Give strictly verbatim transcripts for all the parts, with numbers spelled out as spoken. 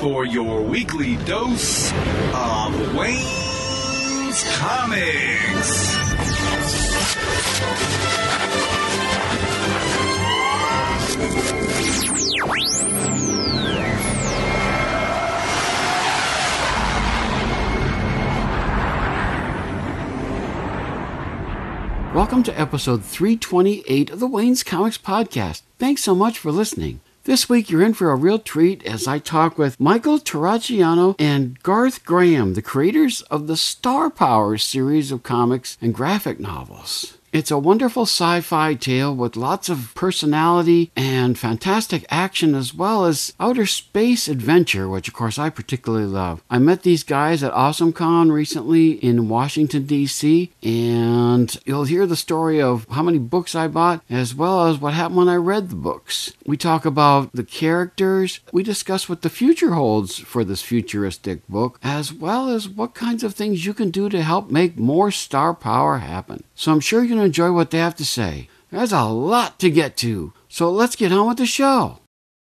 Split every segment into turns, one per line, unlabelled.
for your weekly dose of Wayne's Comics.
Welcome to episode three twenty-eight of the Wayne's Comics Podcast. Thanks so much for listening. This week you're in for a real treat as I talk with Michael Terracciano and Garth Graham, the creators of the Star Power series of comics and graphic novels. It's a wonderful sci-fi tale with lots of personality and fantastic action as well as outer space adventure, which of course I particularly love. I met these guys at AwesomeCon recently in Washington, D C, and you'll hear the story of how many books I bought as well as what happened when I read the books. We talk about the characters, we discuss what the future holds for this futuristic book, as well as what kinds of things you can do to help make more star power happen. So I'm sure you're going to enjoy what they have to say. There's a lot to get to, so let's get on with the show.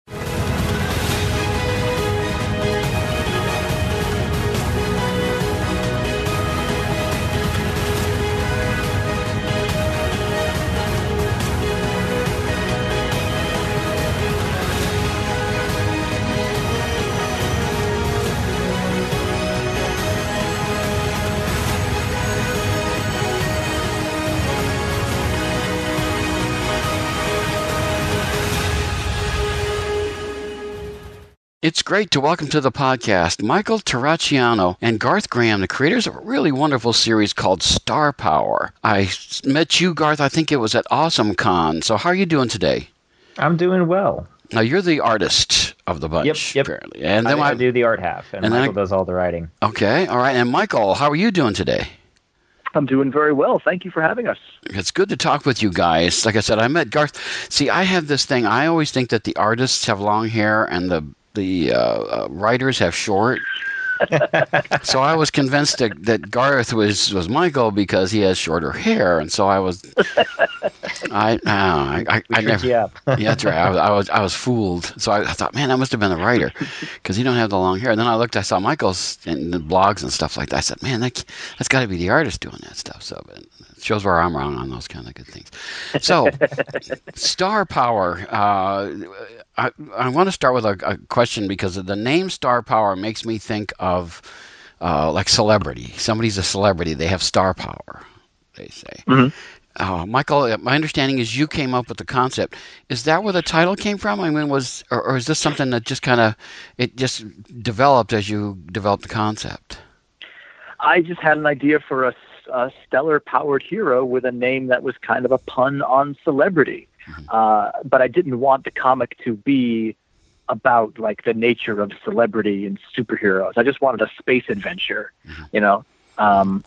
It's great to welcome to the podcast Michael Terracciano and Garth Graham, the creators of a really wonderful series called Star Power. I met you, Garth, I think it was at AwesomeCon. So how are you doing today?
I'm doing well.
Now, you're the artist of the bunch,
yep, yep.
apparently. And
then I,
I
I do the art half, and, and Michael I, does all the writing.
Okay, all right. And Michael, how are you doing today?
I'm doing very well. Thank you for having us.
It's good to talk with you guys. Like I said, I met Garth. See, I have this thing. I always think that the artists have long hair and the the uh, uh, writers have short. So I was convinced that, that Garth was, was Michael because he has shorter hair, and so I was, I, uh, I, I, I never,
you up.
Yeah, that's right. I was, I was, I was fooled. So I, I thought, man, that must have been the writer, because he don't have the long hair. And then I looked, I saw Michael's in the blogs and stuff like that. I said, man, that that's got to be the artist doing that stuff. So it shows where I'm wrong on those kind of good things. So, Star Power. Uh, I, I want to start with a, a question because the name Star Power makes me think of uh, like celebrity. Somebody's a celebrity. They have star power, they say.
Mm-hmm.
Uh, Michael, my understanding is you came up with the concept. Is that where the title came from? I mean, was or, or is this something that just kind of it just developed as you developed the concept?
I just had an idea for a, a stellar-powered hero with a name that was kind of a pun on celebrity. Uh, but I didn't want the comic to be about like the nature of celebrity and superheroes. I just wanted a space adventure, mm-hmm. you know. Um,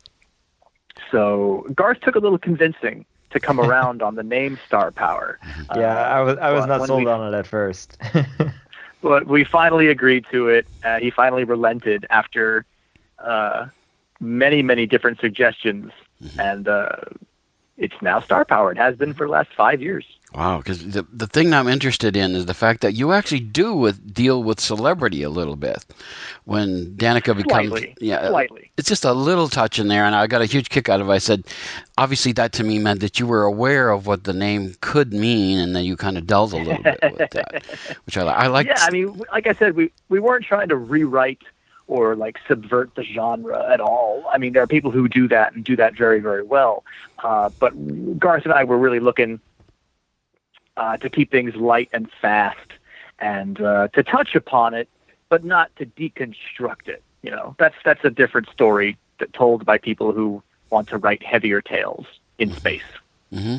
so Garth took a little convincing to come around on the name Star Power.
Yeah, uh, I was I was not sold
we,
on it at first.
But we finally agreed to it. Uh, he finally relented after uh, many many different suggestions, mm-hmm. and uh, it's now Star Power. It has been for the last five years.
Wow, because the the thing I'm interested in is the fact that you actually do with deal with celebrity a little bit. When Danica becomes,
slightly,
yeah,
slightly.
It's just a little touch in there, and I got a huge kick out of it. I said, obviously, that to me meant that you were aware of what the name could mean, and then you kind of delved a little bit with that, which I, I like.
Yeah, I mean, like I said, we we weren't trying to rewrite or like subvert the genre at all. I mean, there are people who do that and do that very, very well. Uh, but Garth and I were really looking uh, to keep things light and fast and uh, to touch upon it, but not to deconstruct it. You know, that's that's a different story that told by people who want to write heavier tales in
mm-hmm.
space.
Mm-hmm.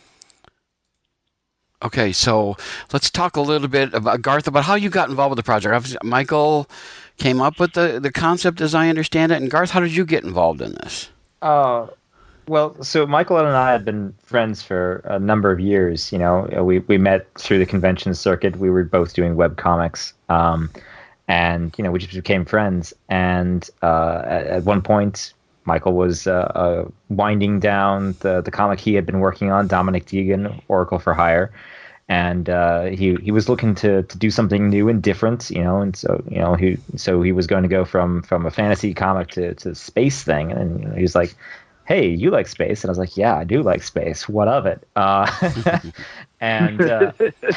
Okay, so let's talk a little bit about Garth, about how you got involved with the project. Obviously, Michael came up with the, the concept, as I understand it. And Garth, how did you get involved in this?
Uh, well, so Michael and I had been friends for a number of years. You know, we we met through the convention circuit. We were both doing web comics, um, and you know, we just became friends. And uh, at, at one point, Michael was uh, uh, winding down the the comic he had been working on, Dominic Deegan, Oracle for Hire. and uh, he he was looking to to do something new and different, you know, and so you know he so he was going to go from from a fantasy comic to to the space thing, and you know, he was like, "Hey, you like space?" And I was like, "Yeah, I do like space. What of it?" Uh, and uh,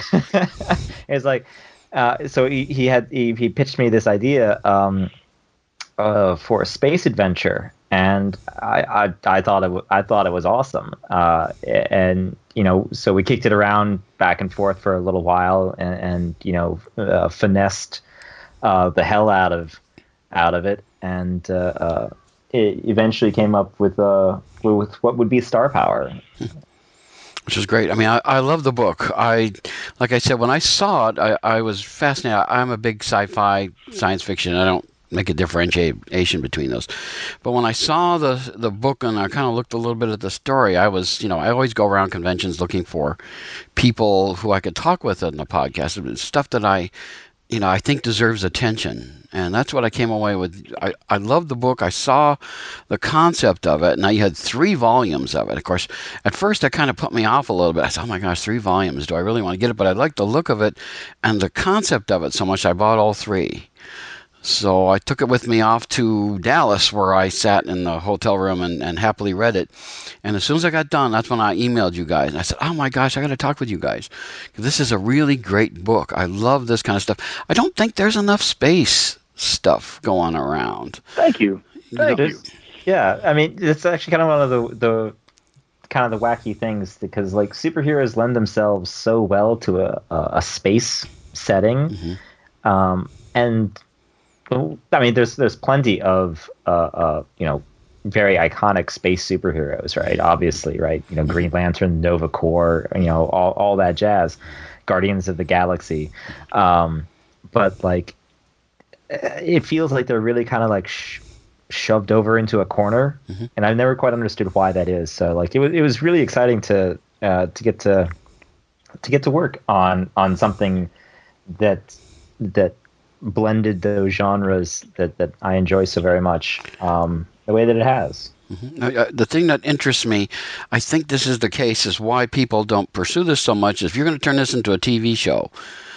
it's like, uh, so he he had he, he pitched me this idea um, uh, for a space adventure. And I, I, I thought it w- I thought it was awesome, uh, and you know, so we kicked it around back and forth for a little while, and, and you know, uh, finessed uh, the hell out of out of it, and uh, uh, it eventually came up with uh, with what would be Star Power,
which is great. I mean, I, I love the book. I, like I said, when I saw it, I, I was fascinated. I'm a big sci-fi, science fiction. I don't make a differentiation between those. But when I saw the the book and I kind of looked a little bit at the story, I was, you know, I always go around conventions looking for people who I could talk with on the podcast. It's stuff that I, you know, I think deserves attention. And that's what I came away with. I, I loved the book. I saw the concept of it. Now, you had three volumes of it. Of course, at first, that kind of put me off a little bit. I said, oh, my gosh, three volumes. Do I really want to get it? But I liked the look of it and the concept of it so much, I bought all three. So I took it with me off to Dallas, where I sat in the hotel room and, and happily read it. And as soon as I got done, that's when I emailed you guys. And I said, oh, my gosh, I got to talk with you guys. This is a really great book. I love this kind of stuff. I don't think there's enough space stuff going around.
Thank you. Thank you. Know,
you. Yeah, I mean, it's actually kind of one of the, the kind of the wacky things, because like superheroes lend themselves so well to a, a, a space setting. Mm-hmm. Um, and... I mean, there's there's plenty of uh, uh, you know, very iconic space superheroes, right? Obviously, right? You know, Green Lantern, Nova Corps, you know, all all that jazz, Guardians of the Galaxy, um, but like, it feels like they're really kind of like sh- shoved over into a corner, mm-hmm. and I've never quite understood why that is. So like, it was it was really exciting to uh, to get to to get to work on on something that that. blended those genres that, that I enjoy so very much, um, the way that it has.
Mm-hmm. Uh, the thing that interests me, I think this is the case, is why people don't pursue this so much. If you're going to turn this into a T V show,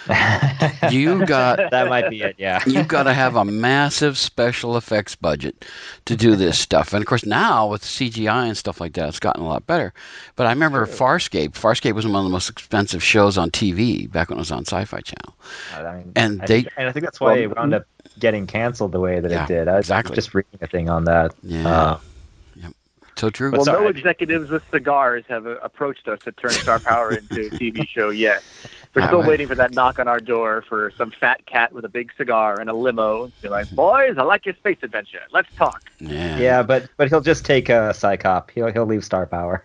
you got
that might be it. Yeah,
you've got to have a massive special effects budget to do this stuff. And of course, now with C G I and stuff like that, it's gotten a lot better. But I remember sure. Farscape. Farscape was one of the most expensive shows on T V back when it was on Sci-Fi Channel.
I mean,
and
I
they
think, and I think that's why well, it wound up getting canceled the way that
yeah,
it did. I was
exactly.
just reading a thing on that.
Yeah. Uh, yep. So true.
Well,
sorry,
no executives with cigars have uh, approached us to turn Star Power into a T V show yet. We're still waiting for that knock on our door for some fat cat with a big cigar and a limo. You're like, boys, I like your space adventure. Let's talk.
Yeah,
yeah, but but he'll just take a uh, Psychop. He'll he'll leave Star Power.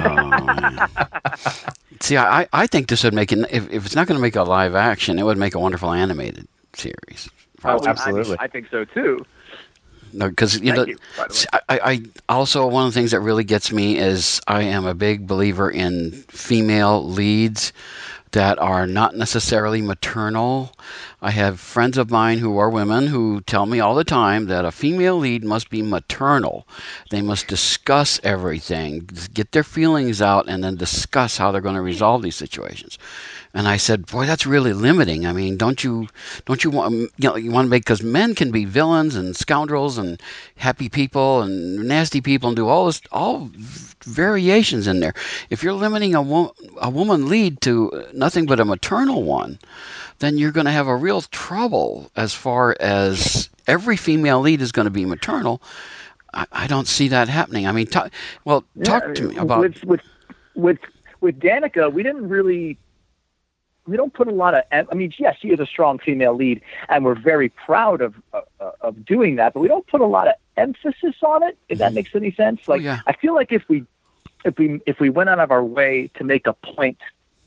oh, See, I, I think this would make it. If, if it's not going to make a live action, it would make a wonderful animated series.
Oh, absolutely.
I, I think so too.
No, because you
Thank
know,
you, by the way.
I, I also one of the things that really gets me is I am a big believer in female leads that are not necessarily maternal. I have friends of mine who are women who tell me all the time that a female lead must be maternal. They must discuss everything, get their feelings out, and then discuss how they're going to resolve these situations. And I said, boy, that's really limiting. I mean, don't you don't you want you know you want to make, because men can be villains and scoundrels and happy people and nasty people and do all this all variations in there. If you're limiting a wo- a woman lead to nothing but a maternal one, then you're going to have a real trouble as far as every female lead is going to be maternal. I, I don't see that happening. I mean, talk, well, talk
yeah,
to me about
with with with with Danica. We didn't really. We don't put a lot of. I mean, yes, she is a strong female lead, and we're very proud of uh, of doing that. But we don't put a lot of emphasis on it. If that makes any sense. Like,
oh, yeah.
I feel like if we if we if we went out of our way to make a point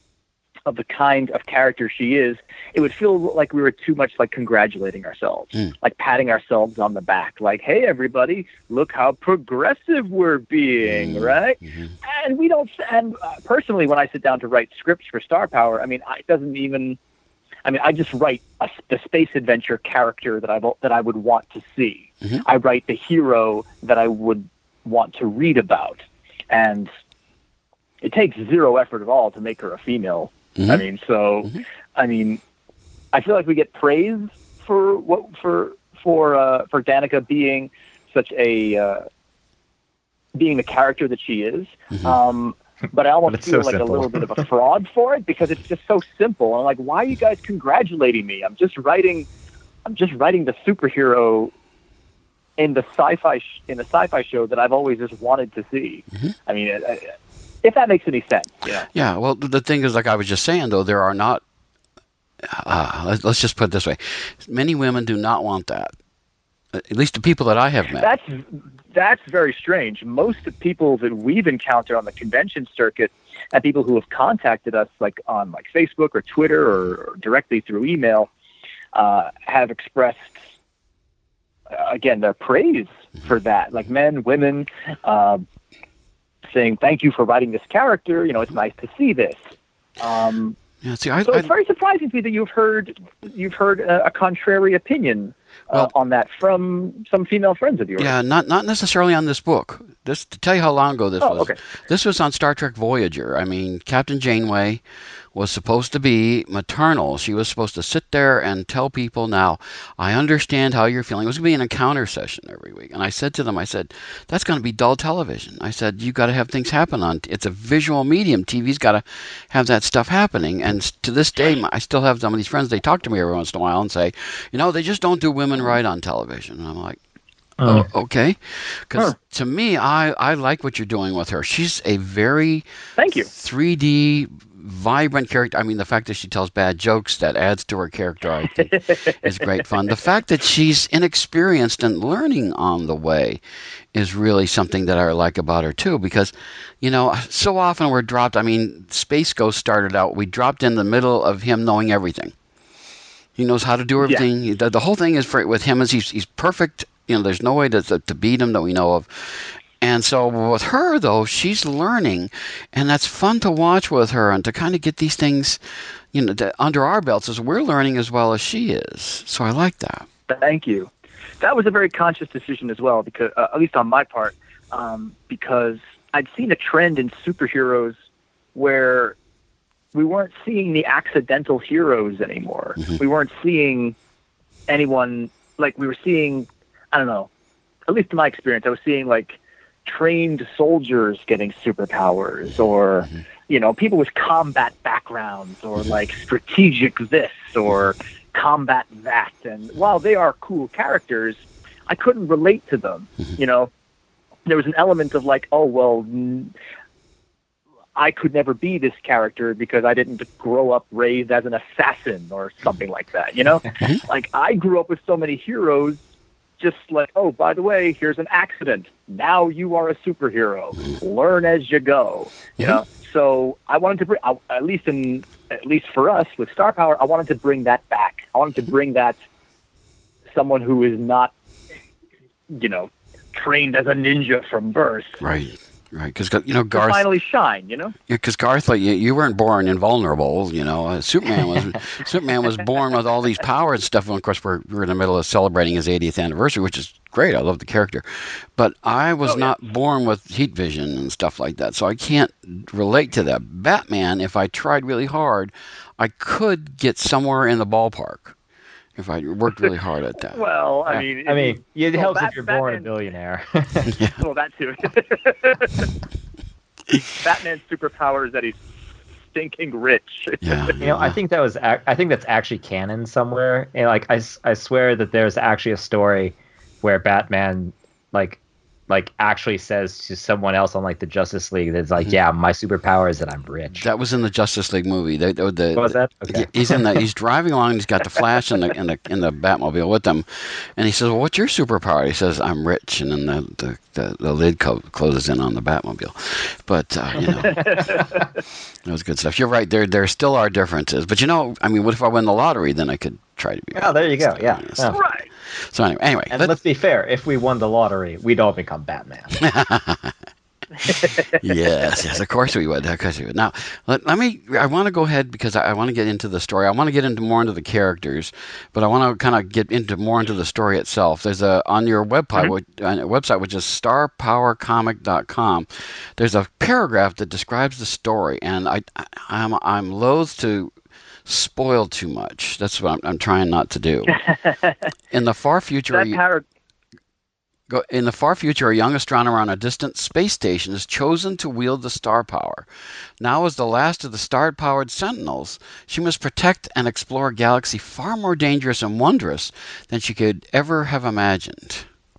of the kind of character she is, it would feel like we were too much like congratulating ourselves, mm. like patting ourselves on the back, like, hey, everybody, look how progressive we're being, mm. right? Mm-hmm. And we don't, and uh, personally, when I sit down to write scripts for Star Power, I mean, I, it doesn't even, I mean, I just write a, the space adventure character that I that I would want to see. Mm-hmm. I write the hero that I would want to read about. And it takes zero effort at all to make her a female Mm-hmm. I mean, so, mm-hmm. I mean, I feel like we get praise for what for for uh, for Danica being such a uh, being the character that she is. Mm-hmm. Um, but I almost but feel so like simple. a little bit of a fraud for it because it's just so simple. And I'm like, why are you guys congratulating me? I'm just writing, I'm just writing the superhero in the sci-fi sh- in the sci-fi show that I've always just wanted to see. Mm-hmm. I mean, it, it, if that makes any sense. Yeah.
Yeah. Well, the thing is, like I was just saying, though, there are not. Uh, let's, let's just put it this way: many women do not want that. At least the people that I have met.
That's that's very strange. Most of the people that we've encountered on the convention circuit and people who have contacted us, like on like Facebook or Twitter or, or directly through email, uh, have expressed uh, again their praise mm-hmm. for that. Like men, women, uh, saying thank you for writing this character. You know, it's nice to see this. Um,
yeah, see, I,
so
I,
it's very surprising to me that you've heard you've heard a, a contrary opinion. Uh, well, on that from some female friends of yours.
Yeah, not not necessarily on this book. This to tell you how long ago this
oh,
was.
Okay.
This was on Star Trek Voyager. I mean, Captain Janeway was supposed to be maternal. She was supposed to sit there and tell people, now, I understand how you're feeling. It was going to be an encounter session every week. And I said to them, I said, that's going to be dull television. I said, you got to have things happen on, it's a visual medium. T V's got to have that stuff happening. And to this day, I still have some of these friends, they talk to me every once in a while and say, you know, they just don't do women right on television. And I'm like, oh, okay. Because huh. to me, I, I like what you're doing with her. She's a very
Thank you.
three D vibrant character. I mean, the fact that she tells bad jokes, that adds to her character, I think, is great fun. The fact that she's inexperienced and learning on the way is really something that I like about her, too, because, you know, so often we're dropped. I mean, Space Ghost started out, we dropped in the middle of him knowing everything. He knows how to do everything. Yeah. The, the whole thing is for, with him is he's, he's perfect. You know, there's no way to, to, to beat him that we know of. And so with her, though, she's learning, and that's fun to watch with her and to kind of get these things, you know, to, under our belts as we're learning as well as she is. So I like that.
Thank you. That was a very conscious decision as well, because uh, at least on my part, um, because I'd seen a trend in superheroes where we weren't seeing the accidental heroes anymore. Mm-hmm. We weren't seeing anyone, like we were seeing, I don't know, at least in my experience, I was seeing like trained soldiers getting superpowers, or mm-hmm. you know, people with combat backgrounds, or like strategic this or combat that. And while they are cool characters, I couldn't relate to them. Mm-hmm. You know, there was an element of like, oh well, n- I could never be this character because I didn't grow up raised as an assassin or something like that. You know, mm-hmm. like I grew up with so many heroes. Just like, oh, by the way, here's an accident. Now you are a superhero. Learn as you go. You know. So I wanted to bring, at least in, at least for us with Star Power, I wanted to bring that back. I wanted to bring that someone who is not, you know, trained as a ninja from birth.
Right. Right, because you know Garth
to finally shine, you know.
Yeah, because Garth, like you, you weren't born invulnerable, you know. Uh, Superman was Superman was born with all these powers and stuff. And of course, we're we're in the middle of celebrating his eightieth anniversary, which is great. I love the character, but I was oh, yeah. not born with heat vision and stuff like that, so I can't relate to that. Batman, if I tried really hard, I could get somewhere in the ballpark. If I worked really hard at that.
Well, I mean,
I mean, it
well,
helps
Bat-
if you're
Batman,
born a billionaire.
yeah.
Well, that too. Batman's superpower is that he's stinking rich.
Yeah.
You know, I think that was. I think that's actually canon somewhere. And like, I, I swear that there's actually a story where Batman, like, like actually says to someone else on like the Justice League that's like, mm-hmm. yeah, my superpower is that I'm rich.
That was in the Justice League movie. The, the, the,
what was that? Okay.
He's in the. He's driving along. And he's got the Flash in the in the in the Batmobile with him, and he says, "Well, what's your superpower?" He says, "I'm rich," and then the the, the, the lid co- closes in on the Batmobile. But uh, you know, that was good stuff. You're right. There there still are differences, but you know, I mean, what if I win the lottery? Then I could try to be.
Oh, there you go. Yeah.
yeah. Right.
So anyway, anyway,
and let's, let's be fair. If we won the lottery, we'd all become Batman.
yes, yes, of course we would. Of course we would. Now, let, let me, I want to go ahead because I, I want to get into the story. I want to get into more into the characters, but I want to kind of get into more into the story itself. There's a, on your website, mm-hmm. which, on your website, which is star power comic dot com, there's a paragraph that describes the story, and I, I I'm, I'm loath to spoil too much. That's what I'm, I'm trying not to do. In the far future,
that par-
In the far future, a young astronomer on a distant space station is chosen to wield the star power. Now, as the last of the star-powered Sentinels, she must protect and explore a galaxy far more dangerous and wondrous than she could ever have imagined.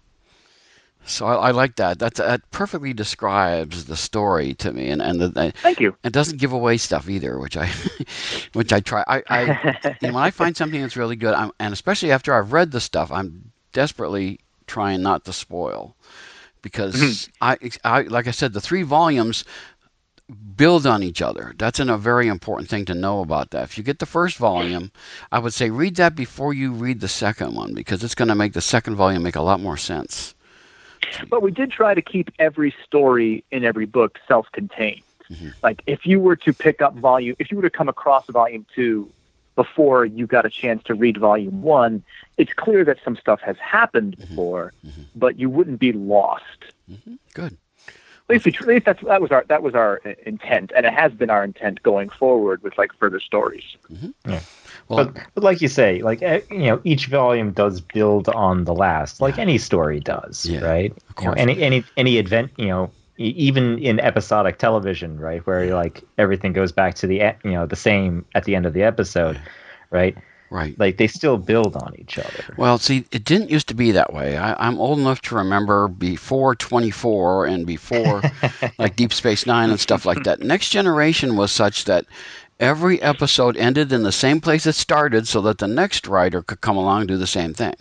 So I, I like that. That's, that perfectly describes the story to me, and and the,
thank you.
It doesn't give away stuff either, which I, which I try. I, I you know, when I find something that's really good, I'm, and especially after I've read the stuff, I'm desperately trying not to spoil, because mm-hmm. I, I, like I said, the three volumes build on each other. That's an, a very important thing to know about that. If you get the first volume, I would say read that before you read the second one, because it's going to make the second volume make a lot more sense.
But we did try to keep every story in every book self-contained. Mm-hmm. Like if you were to pick up volume, if you were to come across volume two before you got a chance to read volume one, it's clear that some stuff has happened before, mm-hmm. but you wouldn't be lost.
Mm-hmm. Good.
At least, we, at least that's, that was our that was our intent, and it has been our intent going forward with like further stories.
Mm-hmm. Yeah. Well, but, but like you say, like you know, each volume does build on the last, like yeah. any story does,
yeah,
right?
Of course.
You know, any any any event, you know, even in episodic television, right, where yeah. like everything goes back to the you know the same at the end of the episode, yeah. right?
Right.
Like they still build on each other.
Well, see, it didn't used to be that way. I, I'm old enough to remember before twenty-four and before like Deep Space Nine and stuff like that. Next Generation was such that every episode ended in the same place it started, so that the next writer could come along and do the same thing.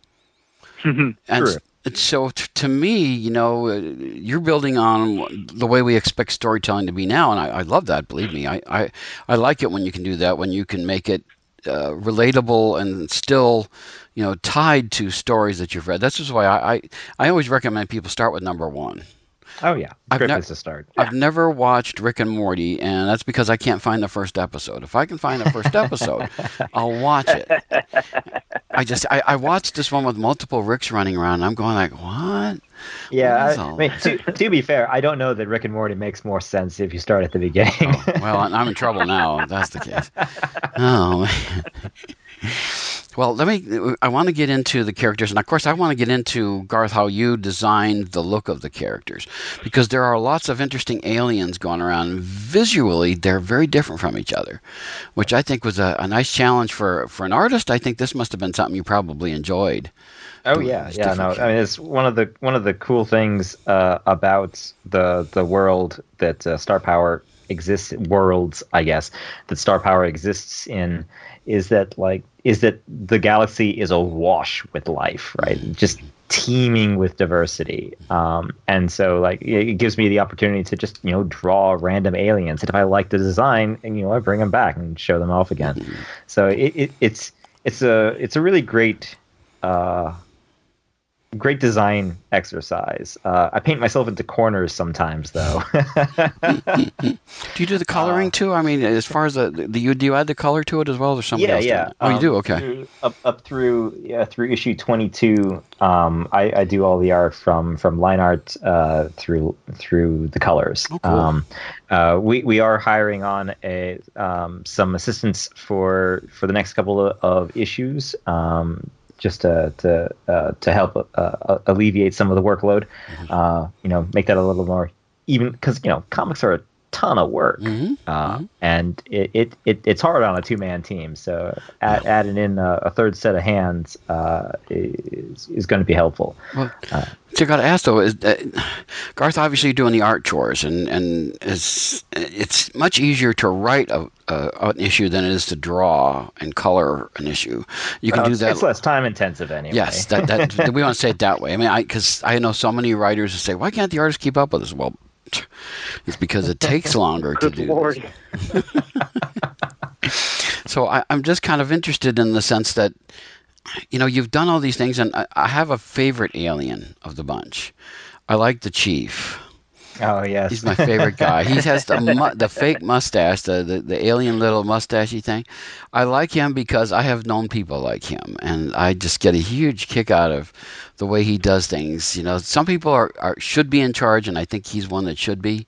and
True. So t- to me, you know, uh, you're building on the way we expect storytelling to be now, and I, I love that. Believe me, I, I I like it when you can do that, when you can make it Uh, relatable and still, you know, tied to stories that you've read. That's just why I, I, I always recommend people start with number one.
Oh yeah,
I've
great
ne-
place to start.
I've
yeah.
never watched Rick and Morty, and that's because I can't find the first episode. If I can find the first episode, I'll watch it. I just I, I watched this one with multiple Ricks running around, and I'm going like, what?
Yeah, I, I mean, to, to be fair, I don't know that Rick and Morty makes more sense if you start at the beginning.
Oh, well, I'm in trouble now if that's the case. Oh, man. Well, let me. I want to get into the characters, and of course, I want to get into, Garth, how you designed the look of the characters, because there are lots of interesting aliens going around. Visually, they're very different from each other, which I think was a, a nice challenge for for an artist. I think this must have been something you probably enjoyed.
Oh yeah, yeah. No, I mean it's one of the one of the cool things uh, about the the world that uh, Star Power exists worlds, I guess, that Star Power exists in, is that like is that the galaxy is awash with life, right? Just teeming with diversity, um, and so like it gives me the opportunity to just you know draw random aliens, and if I like the design, and you know I bring them back and show them off again. So it, it it's it's a it's a really great. Uh, Great design exercise. Uh, I paint myself into corners sometimes, though.
Do you do the coloring uh, too? I mean, as far as the, the you do you add the color to it as well, or somebody
yeah,
else?
Yeah,
Oh,
um,
you do. Okay.
Through, up up through yeah, through issue twenty-two, um, I, I do all the art from from line art uh, through through the colors.
Oh, cool.
Um, uh, we we are hiring on a um, some assistants for for the next couple of, of issues. Um, just to to uh, to help uh, alleviate some of the workload, uh, you know, make that a little more even, because you know comics are a ton of work,
mm-hmm.
Uh,
mm-hmm.
and it, it, it it's hard on a two man team. So add, adding in a, a third set of hands uh, is is going to be helpful.
Well,
uh,
so I got to ask though, is uh, Garth obviously doing the art chores, and and is it's much easier to write a, a an issue than it is to draw and color an issue. You can
well,
do that.
It's less time intensive anyway.
Yes, that, that we want to say it that way. I mean, I because I know so many writers who say, why can't the artist keep up with us? Well, it's because it takes longer to do.
Lord.
So I, I'm just kind of interested in the sense that, you know, you've done all these things, and I, I have a favorite alien of the bunch. I like the Chief.
Oh yes,
He's my favorite guy. He has the mu- the fake mustache, the, the the alien little mustachy thing. I like him because I have known people like him, and I just get a huge kick out of the way he does things. You know, some people are, are should be in charge, and I think he's one that should be.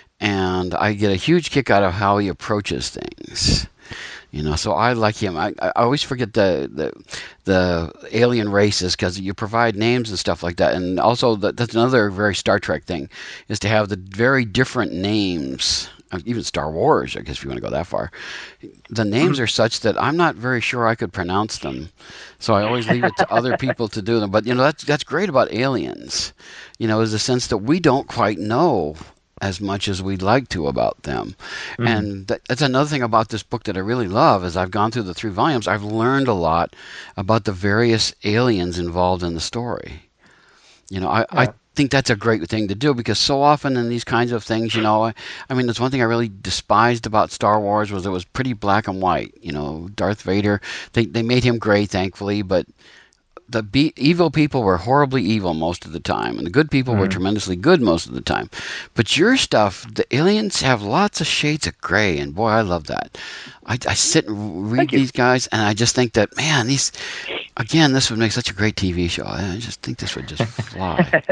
And I get a huge kick out of how he approaches things. You know, so I like him. I, I always forget the the, the alien races because you provide names and stuff like that. And also, the, that's another very Star Trek thing, is to have the very different names. Even Star Wars, I guess if you want to go that far. The names are such that I'm not very sure I could pronounce them. So I always leave it to other people to do them. But, you know, that's, that's great about aliens, you know, is the sense that we don't quite know as much as we'd like to about them. Mm-hmm. And that, that's another thing about this book that I really love. As I've gone through the three volumes, I've learned a lot about the various aliens involved in the story. You know, I, yeah. I think that's a great thing to do, because so often in these kinds of things, you know, I, I mean, there's one thing I really despised about Star Wars was it was pretty black and white. You know, Darth Vader, they, they made him gray, thankfully, but the be- evil people were horribly evil most of the time, and the good people mm. were tremendously good most of the time. But your stuff, the aliens have lots of shades of gray, and boy, I love that. I, I sit and read these guys, and I just think that, man, these, again, this would make such a great T V show. I just think this would just fly.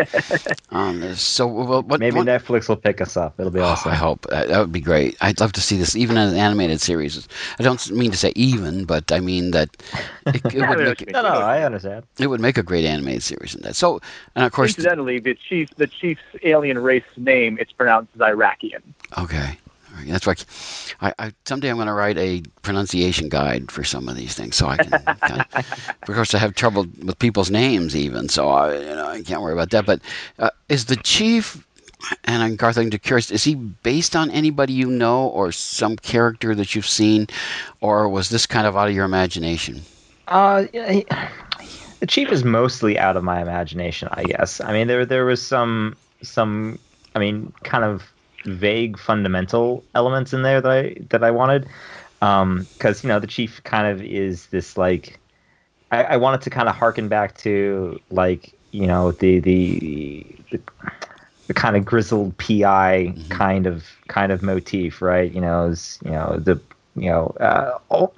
um, so, well, what,
maybe
what,
Netflix will pick us up. It'll be awesome.
Oh, I hope. Uh, that would be great. I'd love to see this, even in an animated series. I don't mean to say even, but I mean that it, it would make it,
no, no, I understand.
It would make a great animated series in that. So, and of course,
incidentally, the chief, the chief's alien race name, it's pronounced as Iraqian.
Okay. That's why I, I someday I'm going to write a pronunciation guide for some of these things, so I can. Kind of, of course, I have trouble with people's names even, so I, you know, I can't worry about that. But uh, is the chief, and I'm Garth, I'm curious, is he based on anybody you know or some character that you've seen, or was this kind of out of your imagination?
Uh, he, the chief is mostly out of my imagination, I guess. I mean, there there was some some, I mean, kind of vague fundamental elements in there that I that I wanted, um because you know the chief kind of is this, like, I, I wanted to kind of harken back to, like, you know, the the the, the kind of grizzled P I mm-hmm. kind of kind of motif, right? You know, is, you know, the you know uh, oh,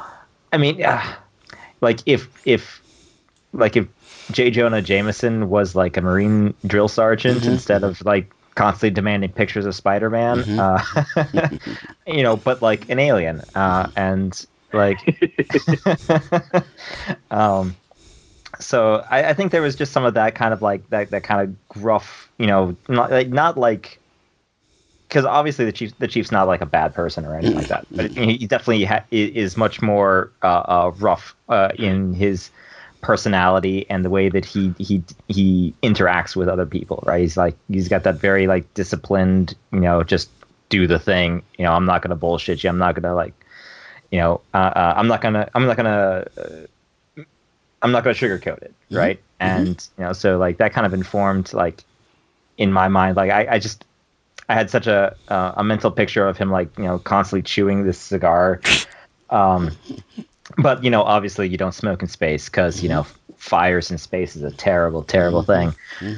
I mean, uh, like if if like if J. Jonah Jameson was like a Marine drill sergeant mm-hmm. instead of like constantly demanding pictures of Spider-Man, mm-hmm. uh, you know, but like an alien, uh, and like, um, so I, I think there was just some of that kind of like that, that kind of gruff, you know, not like, not like, because obviously the chief, the chief's not like a bad person or anything like that, but he definitely ha- is much more uh, uh, rough uh, in his personality and the way that he he he interacts with other people, right? He's like, he's got that very like disciplined, you know, just do the thing, you know, I'm not gonna bullshit you, I'm not gonna like, you know, uh, uh, I'm not gonna I'm not gonna uh, I'm not gonna sugarcoat it, right? Mm-hmm. And you know, so like that kind of informed, like, in my mind, like I, I just I had such a uh, a mental picture of him, like, you know, constantly chewing this cigar. Um, But, you know, obviously you don't smoke in space because, you know, fires in space is a terrible, terrible thing.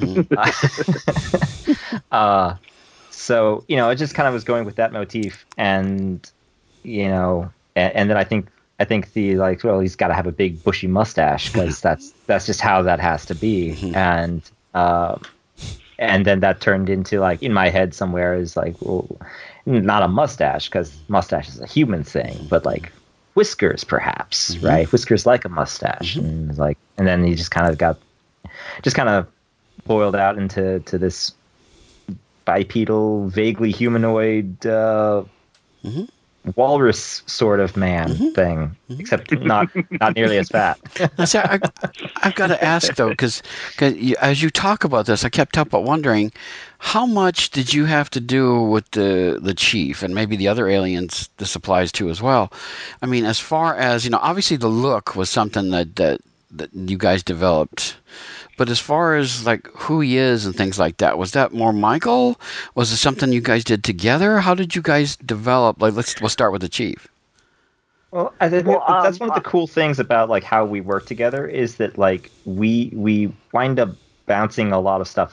Mm-hmm. uh, so, you know, it just kind of was going with that motif. And, you know, and, and then I think I think the, like, well, he's got to have a big bushy mustache because that's that's just how that has to be. Mm-hmm. And uh, and then that turned into, like, in my head somewhere is like, well, not a mustache because mustache is a human thing, but like whiskers, perhaps, mm-hmm. right? Whiskers like a mustache, mm-hmm. and like, and then he just kind of got, just kind of boiled out into to this bipedal, vaguely humanoid, uh, mm-hmm. walrus sort of man mm-hmm. thing, mm-hmm. except not not nearly as fat.
See, I, I've got to ask though, because as you talk about this, I kept up wondering, how much did you have to do with the the chief and maybe the other aliens this applies to as well? I mean, as far as, you know, obviously the look was something that that, that you guys developed. But as far as like who he is and things like that, was that more Michael? Was it something you guys did together? How did you guys develop? Like, let's we'll start with the chief.
Well, I think well, um, that's one of the cool things about like how we work together is that like we we wind up bouncing a lot of stuff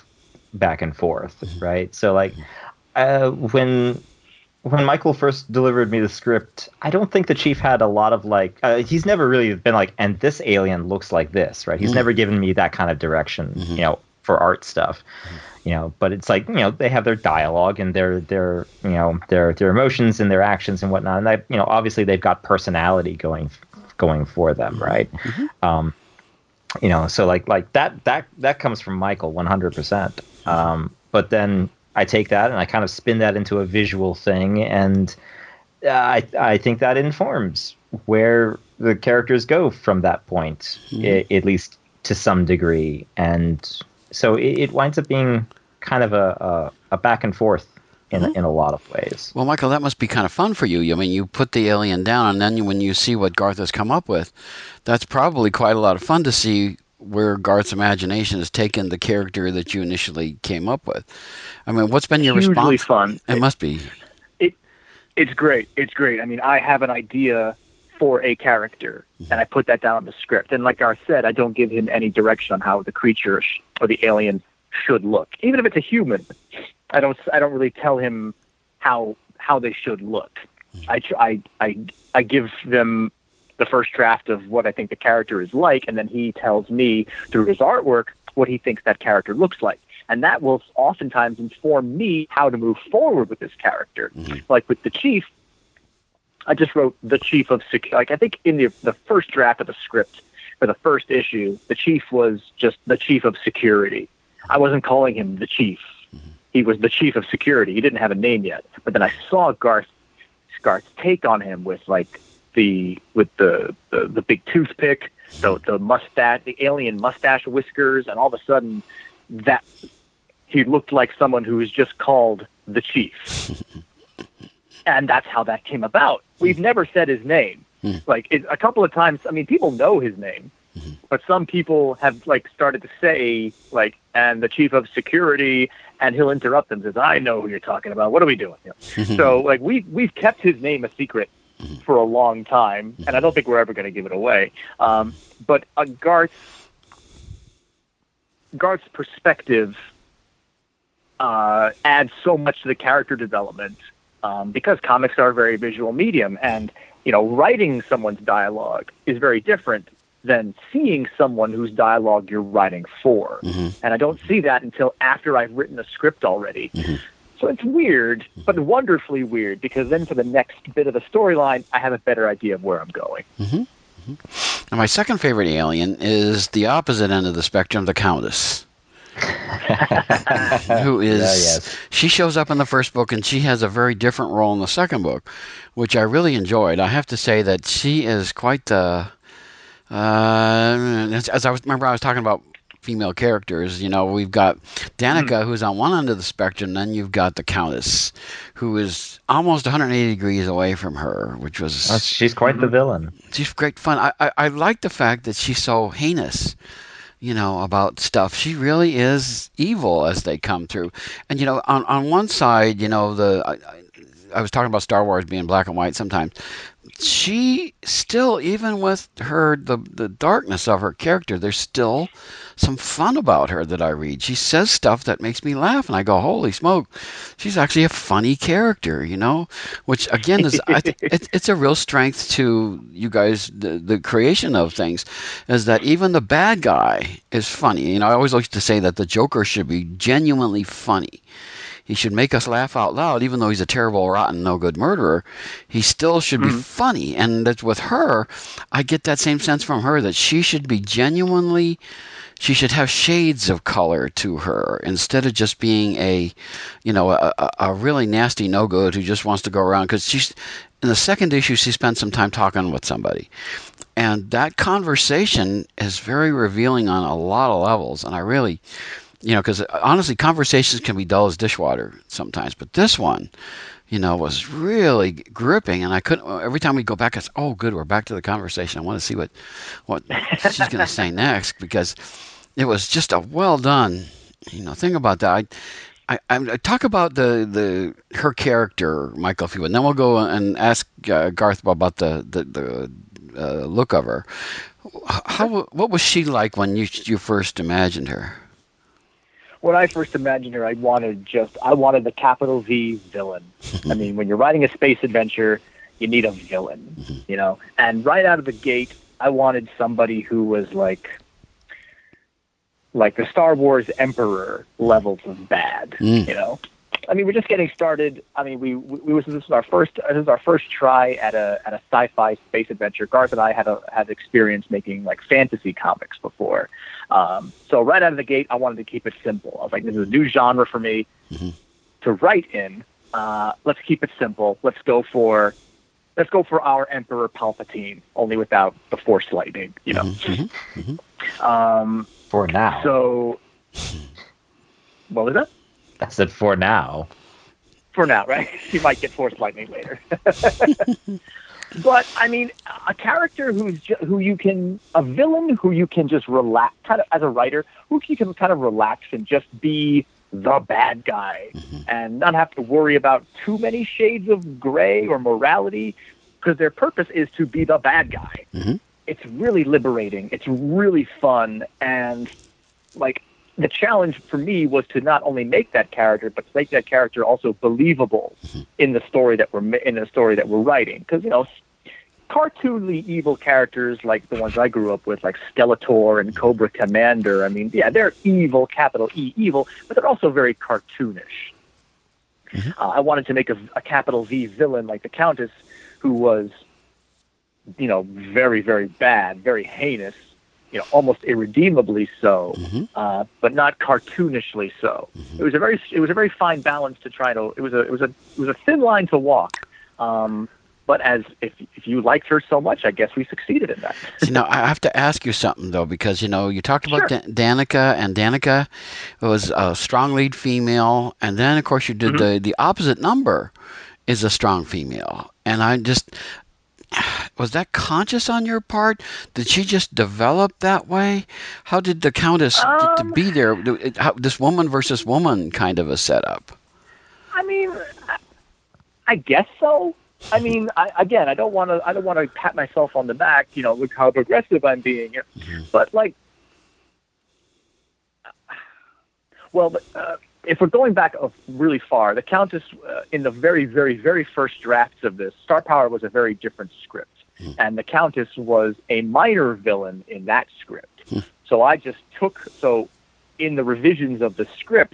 back and forth, right? So like uh, when when Michael first delivered me the script, I don't think the Chief had a lot of like uh, he's never really been like, and this alien looks like this, right? He's mm-hmm. never given me that kind of direction, mm-hmm. you know, for art stuff. Mm-hmm. You know, but it's like, you know, they have their dialogue and their their you know their their emotions and their actions and whatnot, and that, you know, obviously they've got personality going going for them, right? Mm-hmm. Um, you know, so like like that that that comes from Michael one hundred percent. Um, but then I take that and I kind of spin that into a visual thing, and uh, I I think that informs where the characters go from that point, mm-hmm. I- at least to some degree, and so it, it winds up being kind of a a, a back and forth in mm-hmm. in a lot of ways.
Well, Michael, that must be kind of fun for you. I mean, you put the alien down, and then when you see what Garth has come up with, that's probably quite a lot of fun to see where Garth's imagination has taken the character that you initially came up with. I mean, what's been your
Hugely
response?
Hugely fun.
It,
it
must be.
It it's great. It's great. I mean, I have an idea for a character, mm-hmm. and I put that down on the script. And like Garth said, I don't give him any direction on how the creature sh- or the alien should look, even if it's a human. I don't. I don't really tell him how how they should look. I tr- I I I give them the first draft of what I think the character is like, and then he tells me through his artwork what he thinks that character looks like, and that will oftentimes inform me how to move forward with this character. Mm-hmm. Like with the Chief, I just wrote the Chief of Sec. Like I think in the the first draft of the script for the first issue, the Chief was just the Chief of Security. I wasn't calling him the Chief. He was the Chief of Security. He didn't have a name yet. But then I saw Garth, Garth's take on him with like the with the the, the big toothpick, the the mustache, the alien mustache whiskers, and all of a sudden that he looked like someone who was just called the Chief. And that's how that came about. We've never said his name. Like it, a couple of times. I mean, people know his name. But some people have like started to say like, and the Chief of Security, and he'll interrupt them and says, I know who you're talking about. What are we doing? You know? So like we we've kept his name a secret for a long time, and I don't think we're ever going to give it away. Um, but uh, Garth's Garth's perspective uh, adds so much to the character development um, because comics are a very visual medium, and you know, writing someone's dialogue is very different than seeing someone whose dialogue you're writing for. Mm-hmm. And I don't see that until after I've written a script already. Mm-hmm. So it's weird, but wonderfully weird, because then for the next bit of the storyline, I have a better idea of where I'm going.
Mm-hmm. Mm-hmm. And my second favorite alien is the opposite end of the spectrum, the Countess. Who is, yeah, yes. She shows up in the first book, and she has a very different role in the second book, which I really enjoyed. I have to say that she is quite the... Uh, as, as I was, remember I was talking about female characters, you know, we've got Danica, mm. who's on one end of the spectrum, then you've got the Countess, who is almost one hundred eighty degrees away from her, which was...
Oh, she's quite mm-hmm. the villain.
She's great fun. I, I, I like the fact that she's so heinous, you know, about stuff. She really is evil as they come through. And, you know, on, on one side, you know, the... I, I was talking about Star Wars being black and white sometimes. She still, even with her, the, the darkness of her character, there's still some fun about her that I read. She says stuff that makes me laugh, and I go, holy smoke, she's actually a funny character, you know? Which, again, is I th- it, it's a real strength to you guys, the, the creation of things, is that even the bad guy is funny. You know, I always like to say that the Joker should be genuinely funny. He should make us laugh out loud, even though he's a terrible, rotten, no-good murderer. He still should mm-hmm. be funny. And that's with her, I get that same sense from her, that she should be genuinely, she should have shades of color to her, instead of just being a, you know, a, a really nasty no-good who just wants to go around. Because she's, in the second issue, she spent some time talking with somebody. And that conversation is very revealing on a lot of levels. And I really... You know, because honestly, conversations can be dull as dishwater sometimes. But this one, you know, was really gripping. And I couldn't, every time we go back, I said, oh, good, we're back to the conversation. I want to see what, what she's going to say next, because it was just a well done, you know, thing about that. I, I, I talk about the, the her character, Michael, if you would. And then we'll go and ask uh, Garth about the, the, the uh, look of her. How, what was she like when you you first imagined her?
when I first imagined her, I wanted just I wanted the capital V villain. I mean, when you're writing a space adventure, you need a villain, you know. And right out of the gate, I wanted somebody who was like like the Star Wars Emperor levels of bad,
Mm.
you know. I mean, we're just getting started. I mean, we, we, we was this was our first this was our first try at a at a sci-fi space adventure. Garth and I had a had experience making like fantasy comics before, um, so right out of the gate, I wanted to keep it simple. I was like, this is a new genre for me
Mm-hmm.
to write in. Uh, let's keep it simple. Let's go for let's go for our Emperor Palpatine, only without the Force lightning, you know.
Mm-hmm. Mm-hmm.
Um,
For now.
so, what was that?
I said for now.
For now, right? She might get Force lightning later. But I mean, a character who's ju- who you can, a villain who you can just relax, kind of as a writer, who you can kind of relax and just be the bad guy,
Mm-hmm.
and not have to worry about too many shades of gray or morality, because their purpose is to be the bad guy.
Mhm.
It's really liberating. It's really fun, and like the challenge for me was to not only make that character, but to make that character also believable in the story that we're ma- in the story that we're writing. Because you know, cartoonly evil characters like the ones I grew up with, like Skeletor and Cobra Commander. I mean, yeah, they're evil, capital E, evil, but they're also very cartoonish. Uh, I wanted to make a, a capital V villain like the Countess, who was, you know, very, very bad, very heinous, you know, almost irredeemably so,
Mhm.
uh, but not cartoonishly so. It was a very, it was a very fine balance to try to. It was a, it was a, it was a thin line to walk. Um, but as if if you liked her so much, I guess we succeeded in that.
You know, I have to ask you something though, because you know you talked about
Sure.
Da- Danica, and Danica was a strong lead female, and then of course you did
Mm-hmm.
the the opposite number is a strong female, and I just was that conscious on your part? Did she just develop that way? How did the Countess get to
Um,
be there? Do- it- how- This woman versus woman kind of a setup.
I mean, I- I guess so. I mean, I, again, I don't want to. I don't want to pat myself on the back. You know, look how progressive I'm being. But like, well, uh, if we're going back uh, really far, the Countess uh, in the very, very, very first drafts of this, Star Power was a very different script, and the Countess was a minor villain in that script. So I just took so in the revisions of the script,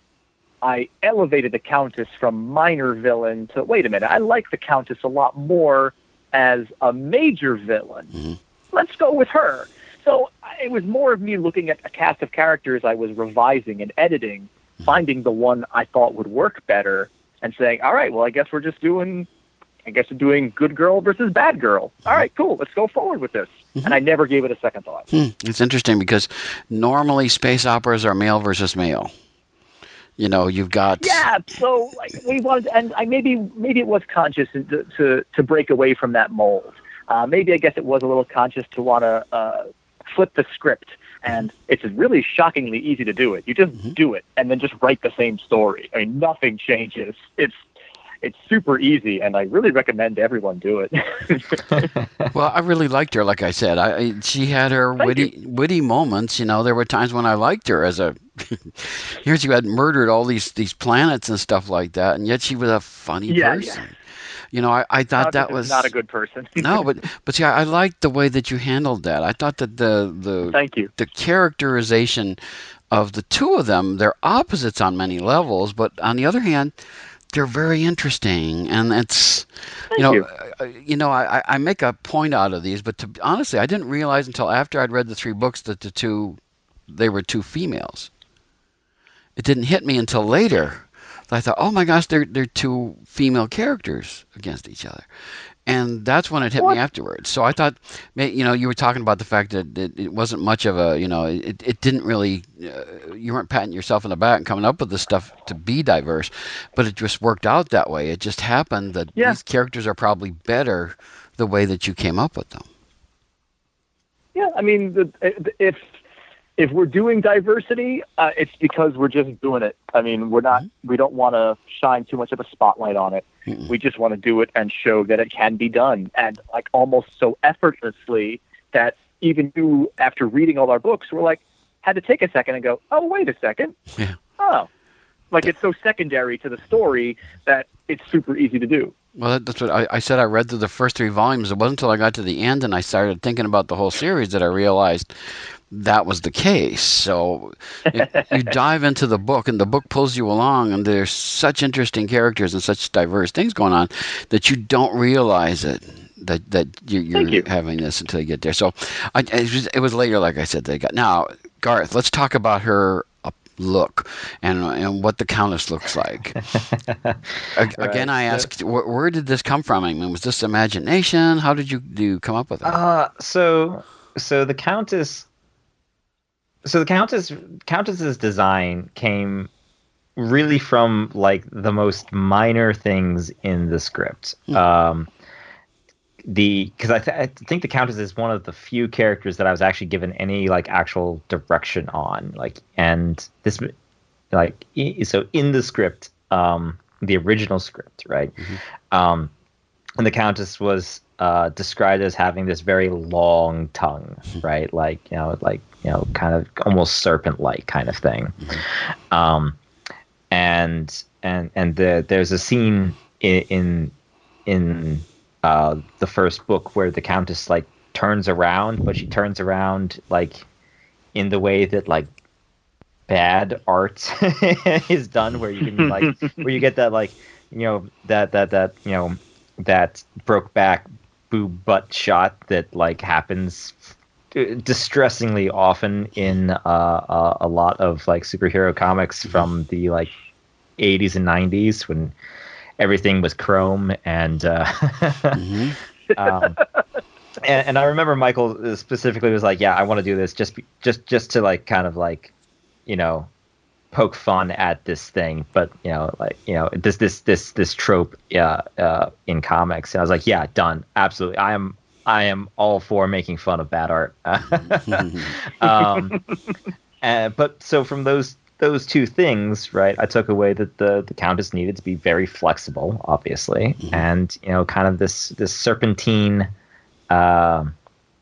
I elevated the Countess from minor villain to, wait a minute, I like the Countess a lot more as a major villain.
Mm-hmm.
Let's go with her. So it was more of me looking at a cast of characters I was revising and editing, finding the one I thought would work better, and saying, all right, well, I guess we're just doing, I guess we're doing good girl versus bad girl. All right, cool, let's go forward with this.
Mm-hmm.
And I never gave it a second thought.
Hmm. It's interesting because normally space operas are male versus male. You know, you've got
Yeah, so like we wanted, and I maybe maybe it was conscious to to, to break away from that mold. Uh, maybe I guess it was a little conscious to want to uh, flip the script, and it's really shockingly easy to do it. You just
Mm-hmm.
do it, and then just write the same story. I mean, nothing changes. It's it's super easy, and I really recommend everyone do it.
Well, I really liked her. Like I said, I, I she had her
Thank
witty witty moments. You know, there were times when I liked her as a. Here she had murdered all these these planets and stuff like that, and yet she was a funny
Yeah,
person. You know, I, I thought that
Countess is
was
not a good person.
no, but but see, I, I liked the way that you handled that. I thought that the the
Thank you.
the characterization of the two of them, they're opposites on many levels, but on the other hand, they're very interesting, and it's you know
you.
uh, you know I, I make a point out of these, but to, honestly, I didn't realize until after I'd read the three books that the two they were two females. It didn't hit me until later. I thought, oh my gosh, they're they're two female characters against each other, and that's when it hit
What?
me afterwards. So I thought, may- you know, you were talking about the fact that it, it wasn't much of a, you know, it it didn't really, uh, you weren't patting yourself in the back and coming up with this stuff to be diverse, but it just worked out that way. It just happened that
Yeah.
these characters are probably better the way that you came up with them.
Yeah, I mean, the, if if we're doing diversity, uh, it's because we're just doing it. I mean, we're not. We don't want to shine too much of a spotlight on it.
Mm-mm.
We just want to do it and show that it can be done, and like almost so effortlessly that even you, after reading all our books, we're like, had to take a second and go, oh, wait a second.
Yeah.
Oh, like it's so secondary to the story that it's super easy to do.
Well, that- that's what I, I said. I read through the first three volumes. It wasn't until I got to the end and I started thinking about the whole series that I realized that was the case. So it, you dive into the book, and the book pulls you along, and there's such interesting characters and such diverse things going on that you don't realize it. That that you, you're
Thank you.
having this until you get there. So I, it, was, it was later, like I said, they got. Now, Garth, let's talk about her uh, look and and what the Countess looks like. A-
Right.
Again, I
So-
asked, where, where did this come from? I mean, was this imagination? How did you do you come up with it?
Uh, so so the Countess, so the Countess Countess's design came really from like the most minor things in the script.
Hmm.
Um, the because I, th- I think the Countess is one of the few characters that I was actually given any like actual direction on. Like, and this like i- so in the script, um, the original script, right? Um, and the Countess was uh, described as having this very long tongue, right? Like, you know, like, you know, kind of almost serpent-like kind of thing. Um, and and and the, there's a scene in in, in uh, the first book where the Countess like turns around, but she turns around like in the way that like bad art is done, where you can like where you get that like you know that that that you know that broke back boob butt shot that like happens distressingly often in uh, uh, a lot of like superhero comics from the like eighties and nineties when everything was chrome and uh,
Mhm.
um, and, and I remember Michael specifically was like, yeah, I want to do this just be- just just to like kind of like you know poke fun at this thing, but you know like you know this this this this trope uh, uh, in comics. And I was like, yeah, done, absolutely. I am I am all for making fun of bad art. um, and, but so from those those two things, right, I took away that the the Countess needed to be very flexible, obviously,
Mhm.
and you know kind of this this serpentine um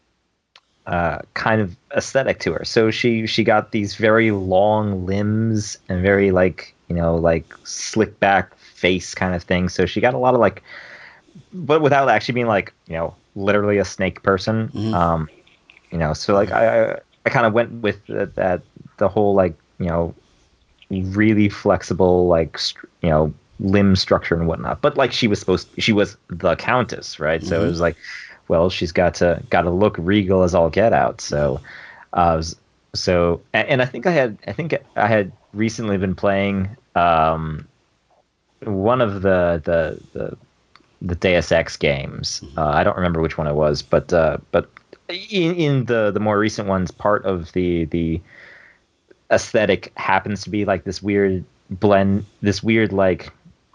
uh, kind of aesthetic to her. So she she got these very long limbs and very like you know like slick back face kind of thing. So she got a lot of like, but without actually being like you know literally a snake person.
Mhm.
Um, you know, so like I I, I kind of went with that, that the whole like you know really flexible like str- you know limb structure and whatnot. But like she was supposed she was the Countess, right? So it
Mhm.
was like, well, she's got to got to look regal as all get out. So, uh, so and, and I think I had I think I had recently been playing um, one of the the the the Deus Ex games. Uh, I don't remember which one it was, but uh, but in, in the the more recent ones, part of the the aesthetic happens to be like this weird blend, this weird like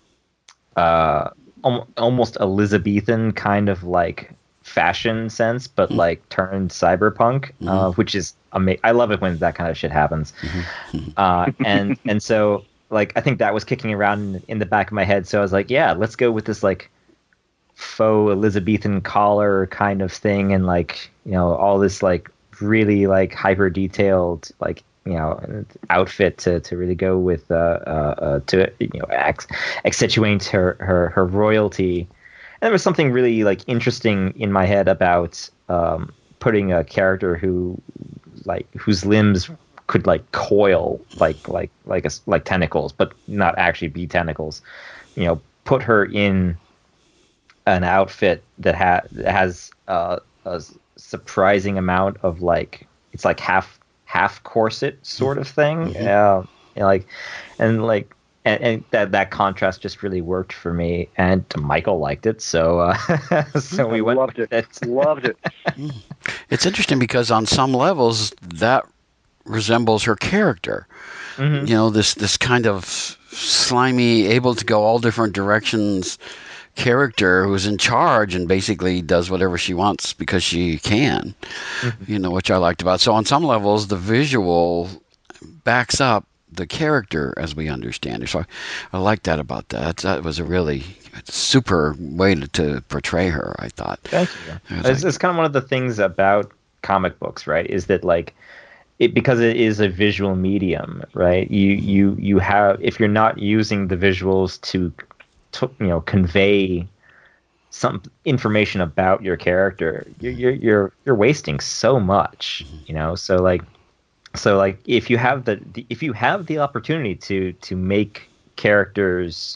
uh, al- almost Elizabethan kind of like fashion sense, but like turned cyberpunk, uh, which is amazing. I love it when that kind of shit happens. Uh, and and so like I think that was kicking around in, in the back of my head. So I was like, yeah, let's go with this like faux Elizabethan collar kind of thing, and like you know all this like really like hyper detailed like you know outfit to, to really go with uh, uh, uh to you know ex- accentuate her, her her royalty. And there was something really like interesting in my head about um, putting a character who like whose limbs could like coil like like like a, like tentacles, but not actually be tentacles. You know, put her in an outfit that ha- that has uh, a surprising amount of like it's like half half corset sort of thing.
Mhm.
Yeah, you know, like and like. And, and that that contrast just really worked for me, and Michael liked it, so uh, so we
I
went
loved
with
it.
it.
Loved it.
It's interesting because on some levels that resembles her character.
Mhm.
You know, this this kind of slimy, able to go all different directions character who's in charge and basically does whatever she wants because she can.
Mhm.
You know, which I liked about. So on some levels, the visual backs up the character as we understand her. So I, I like that about that. That was a really super way to, to portray her, I thought.
Thank you.
I was
It's,
like-
it's kind of one of the things about comic books, right? Is that like it because it is a visual medium, right? You you you have if you're not using the visuals to, to you know convey some information about your character, you're you're you're, you're wasting so much, you know. So like so like if you have the, the if you have the opportunity to to make characters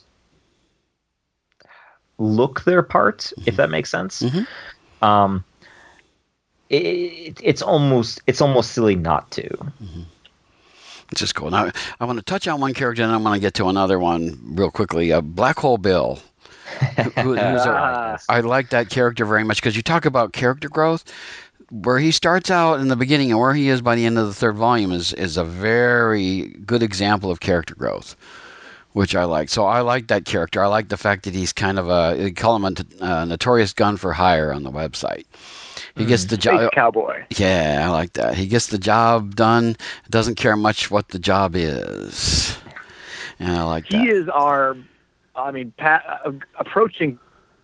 look their part, mm-hmm. if that makes sense. Mm-hmm. Um, it, it's almost it's almost silly not to.
Mm-hmm. Which is cool. Now I want to touch on one character, and I'm going to get to another one real quickly. Uh, Black Hole Bill. who, who's a, I like that character very much because you talk about character growth. Where he starts out in the beginning and where he is by the end of the third volume is is a very good example of character growth, which I like. So I like that character. I like the fact that he's kind of a, they call him a, a notorious gun for hire on the website. He gets the job.
Space cowboy.
Yeah, I like that. He gets the job done. Doesn't care much what the job is. And I like that.
He is our, I mean, Pat, uh, approaching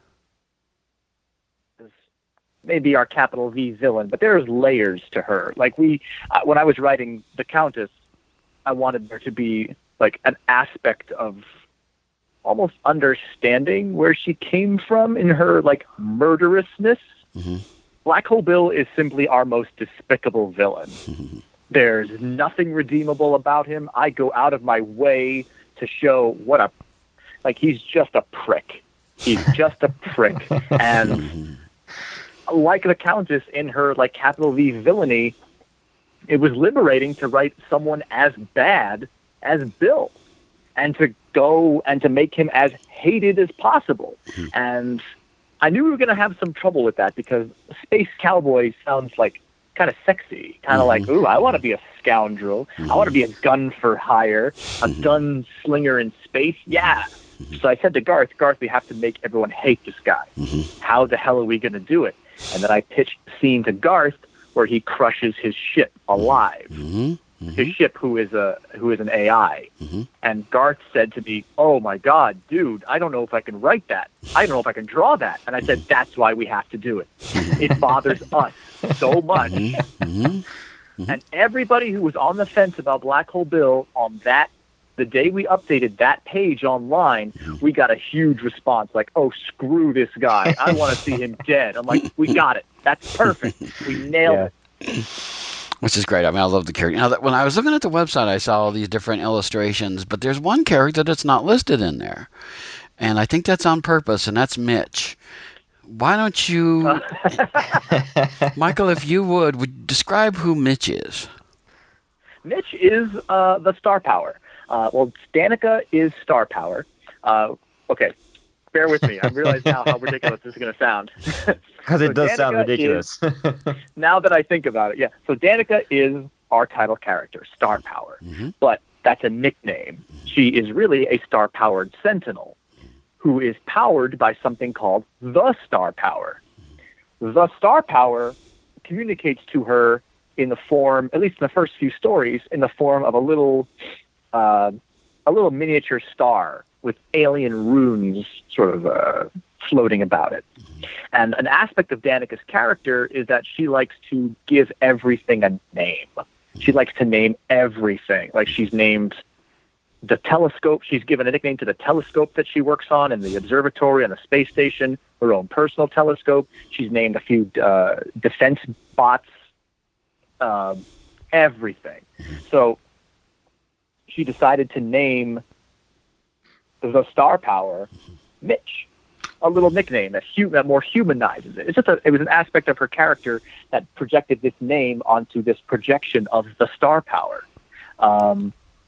maybe our capital V villain, but there's layers to her. Like we, uh, when I was writing the Countess, I wanted there to be like an aspect of almost understanding where she came from in her like murderousness. Mm-hmm. Black Hole Bill is simply our most despicable villain. Mm-hmm. There's nothing redeemable about him. I go out of my way to show what a, like he's just a prick. He's just a prick. And mm-hmm. like the Countess in her like capital V villainy, it was liberating to write someone as bad as Bill and to go and to make him as hated as possible. Mm-hmm. And I knew we were going to have some trouble with that because Space Cowboy sounds like kind of sexy, kind of mm-hmm. like, ooh, I want to be a scoundrel. Mm-hmm. I want to be a gun for hire, a mm-hmm. gunslinger in space. Yeah. Mm-hmm. So I said to Garth, Garth, we have to make everyone hate this guy. Mm-hmm. How the hell are we going to do it? And then I pitched the scene to Garth where he crushes his ship alive. Mm-hmm. Mm-hmm. His ship, who is a who is an A I. Mm-hmm. And Garth said to me, "Oh my God, dude, I don't know if I can write that. I don't know if I can draw that." And I said, "That's why we have to do it. It bothers us so much." Mm-hmm. Mm-hmm. And everybody who was on the fence about Black Hole Bill on that, the day we updated that page online, we got a huge response like, "Oh, screw this guy. I want to see him dead." I'm like, "We got it. That's perfect. We nailed yeah. it."
Which is great. I mean, I love the character. Now, when I was looking at the website, I saw all these different illustrations, but there's one character that's not listed in there. And I think that's on purpose, and that's Mitch. Why don't you, Michael, if you would, would describe who Mitch is?
Mitch is uh, the star power. Uh, well, Danica is star power. Uh, okay, bear with me. I realize now how ridiculous this is going to sound.
Because it so does Danica sound ridiculous.
Is, now that I think about it, yeah. So Danica is our title character, Star Power. Mm-hmm. But that's a nickname. She is really a star-powered sentinel who is powered by something called the Star Power. The Star Power communicates to her in the form, at least in the first few stories, in the form of a little, uh, a little miniature star with alien runes sort of uh, floating about it. And an aspect of Danica's character is that she likes to give everything a name. She likes to name everything. Like she's named the telescope. She's given a nickname to the telescope that she works on and the observatory and the space station, her own personal telescope. She's named a few uh, defense bots, uh, everything. So she decided to name the Star Power Mitch, a little nickname that, hu- that more humanizes it. It's just a, it was an aspect of her character that projected this name onto this projection of the Star Power. Um,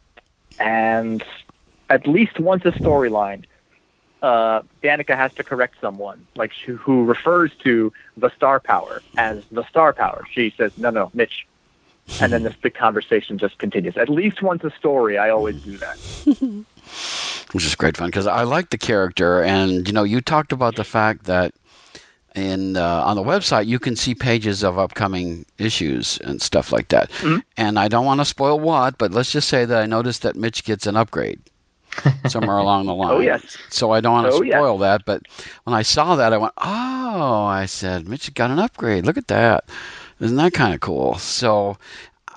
and at least once a storyline, uh, Danica has to correct someone, like she, who refers to the Star Power as the Star Power. She says, "No, no, Mitch." And then this big conversation just continues. At least once a story, I always do that.
Which is great fun because I like the character, and you know, you talked about the fact that in uh, on the website you can see pages of upcoming issues and stuff like that. Mm-hmm. And I don't want to spoil what, but let's just say that I noticed that Mitch gets an upgrade somewhere along the line.
Oh yes.
So I don't want to
oh,
spoil
yes.
that, but when I saw that, I went, "Oh!" I said, "Mitch got an upgrade. Look at that! Isn't that kind of cool?" So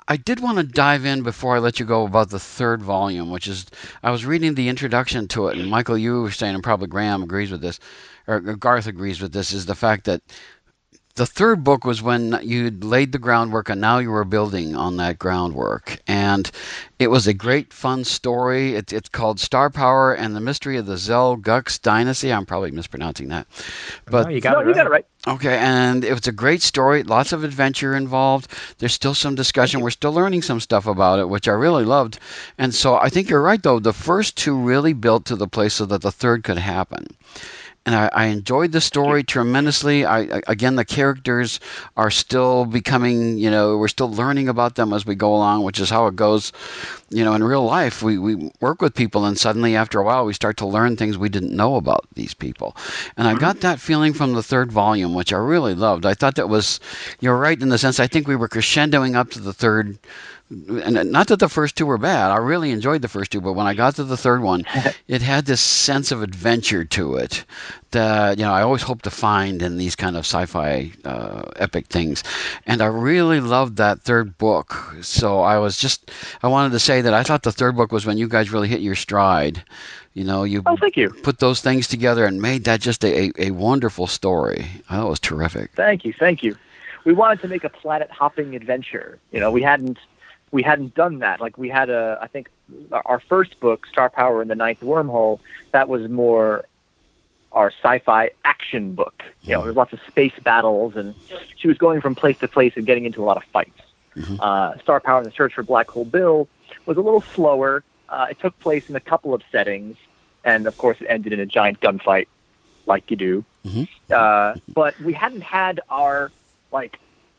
I did want to dive in before I let you go about the third volume, which is, I was reading the introduction to it, and Michael, you were saying, and probably Graham agrees with this, or Garth agrees with this, is the fact that the third book was when you laid the groundwork and now you were building on that groundwork. And it was a great, fun story. It, it's called Star Power and the Mystery of the Xel'Gux Dynasty. I'm probably mispronouncing that. But
no, you got
no,
it right.
you got it right.
Okay, and it was a great story, lots of adventure involved. There's still some discussion. We're still learning some stuff about it, which I really loved. And so I think you're right, though. The first two really built to the place so that the third could happen. And I, I enjoyed the story tremendously. I, I again, the characters are still becoming, you know, we're still learning about them as we go along, which is how it goes, you know, in real life. We, we work with people, and suddenly after a while we start to learn things we didn't know about these people. And I got that feeling from the third volume, which I really loved. I thought that was, you're right in the sense I think we were crescendoing up to the third. And not that the first two were bad. I really enjoyed the first two, but when I got to the third one, it had this sense of adventure to it that, you know, I always hope to find in these kind of sci-fi uh, epic things. And I really loved that third book. So I was just, I wanted to say that I thought the third book was when you guys really hit your stride. You know, you,
oh, thank you.
put those things together and made that just a, a wonderful story. I thought it was terrific.
Thank you, thank you. We wanted to make a planet-hopping adventure. You know, we hadn't we hadn't done that. Like, we had a, I think, our first book, Star Power and the Ninth Wormhole, that was more our sci-fi action book. You know, there's lots of space battles, and she was going from place to place and getting into a lot of fights. Mm-hmm. Uh, Star Power and the Search for Black Hole Bill was a little slower. Uh, it took place in a couple of settings, and of course it ended in a giant gunfight, like you do. Mm-hmm. Uh, but we hadn't had our, like,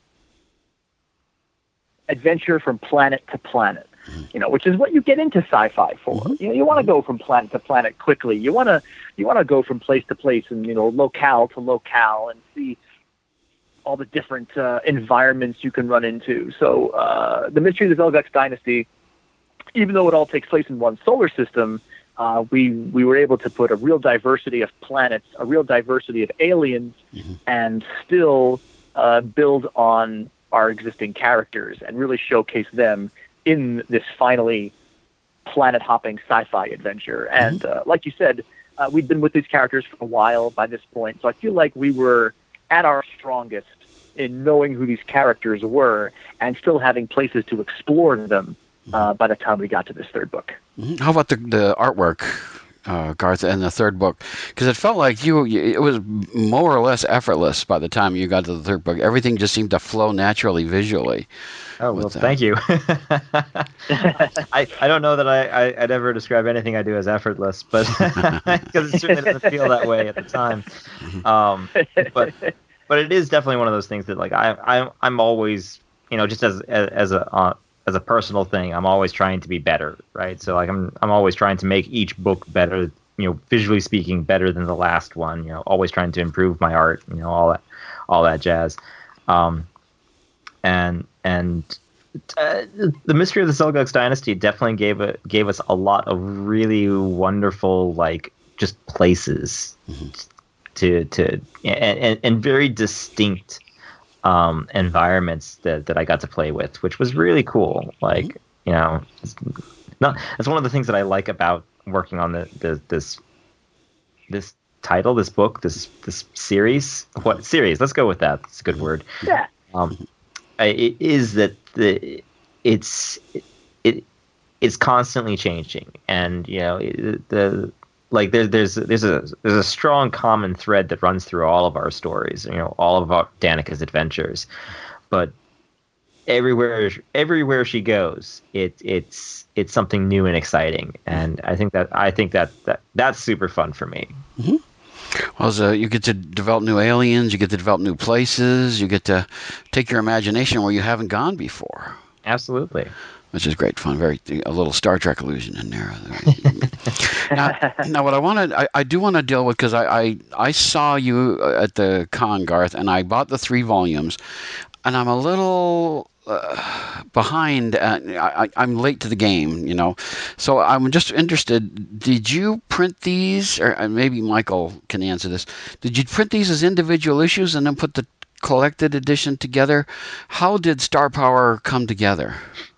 adventure from planet to planet, you know, which is what you get into sci-fi for. Mm-hmm. You know, you want to go from planet to planet quickly. You want to you want to go from place to place and, you know, locale to locale and see all the different uh, environments you can run into. So uh, the Mystery of the Xel'Gux Dynasty, even though it all takes place in one solar system, uh, we we were able to put a real diversity of planets, a real diversity of aliens, mm-hmm. and still uh, build on our existing characters and really showcase them in this finally planet-hopping sci-fi adventure. And uh, like you said, uh, we'd been with these characters for a while by this point, so I feel like we were at our strongest in knowing who these characters were and still having places to explore them uh, by the time we got to this third book.
How about the, the artwork, uh, Garth, in the third book? Because it felt like you, it was more or less effortless by the time you got to the third book. Everything just seemed to flow naturally visually.
Oh, well, thank you. I, I don't know that I, I, I'd ever describe anything I do as effortless, but because it certainly doesn't feel that way at the time. Um, but but it is definitely one of those things that, like, I, I I'm always, you know, just as as, as a uh, as a personal thing, I'm always trying to be better, right? So like I'm I'm always trying to make each book better, you know, visually speaking, better than the last one. You know, always trying to improve my art, you know, all that all that jazz. Um, and and uh, the Mystery of the Xel'Gux Dynasty definitely gave a, gave us a lot of really wonderful, like, just places mm-hmm. to to and, and, and very distinct um, environments that, that I got to play with, which was really cool. Like, mm-hmm. you know, it's not that's one of the things that I like about working on the, the this this title, this book, this this series. What series? Let's go with that. It's a good word.
Yeah.
Um, it is that the it's it it's constantly changing, and you know the like there, there's there's a there's a strong common thread that runs through all of our stories, you know, all of our Danica's adventures, but everywhere everywhere she goes, it it's it's something new and exciting, and I think that I think that, that that's super fun for me.
Mm-hmm. Well, so you get to develop new aliens, you get to develop new places, you get to take your imagination where you haven't gone before.
Absolutely.
Which is great fun. Very a little Star Trek illusion in there. now, now, what I wanted, I, I do want to deal with, because I, I, I saw you at the con, Garth, and I bought the three volumes, and I'm a little uh, behind. Uh, I, I'm late to the game, you know. So I'm just interested. Did you print these, or maybe Michael can answer this? Did you print these as individual issues and then put the collected edition together. How did Star Power come together?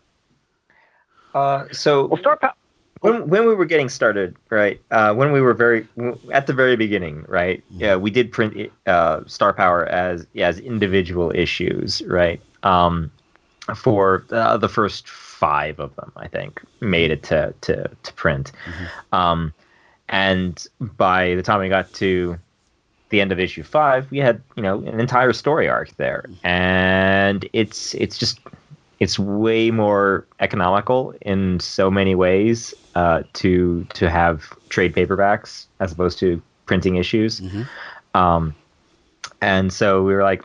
Uh, so
Well, Star Power.
when when we were getting started, right? Uh, when we were very at the very beginning, right? Yeah, we did print uh, Star Power as as individual issues, right? Um, for uh, the first five of them, I think, made it to to to print. Mm-hmm. Um, and by the time we got to the end of issue five, we had, you know, an entire story arc there, and it's it's just it's way more economical in so many ways uh, to to have trade paperbacks as opposed to printing issues. Mm-hmm. Um, and so we were like,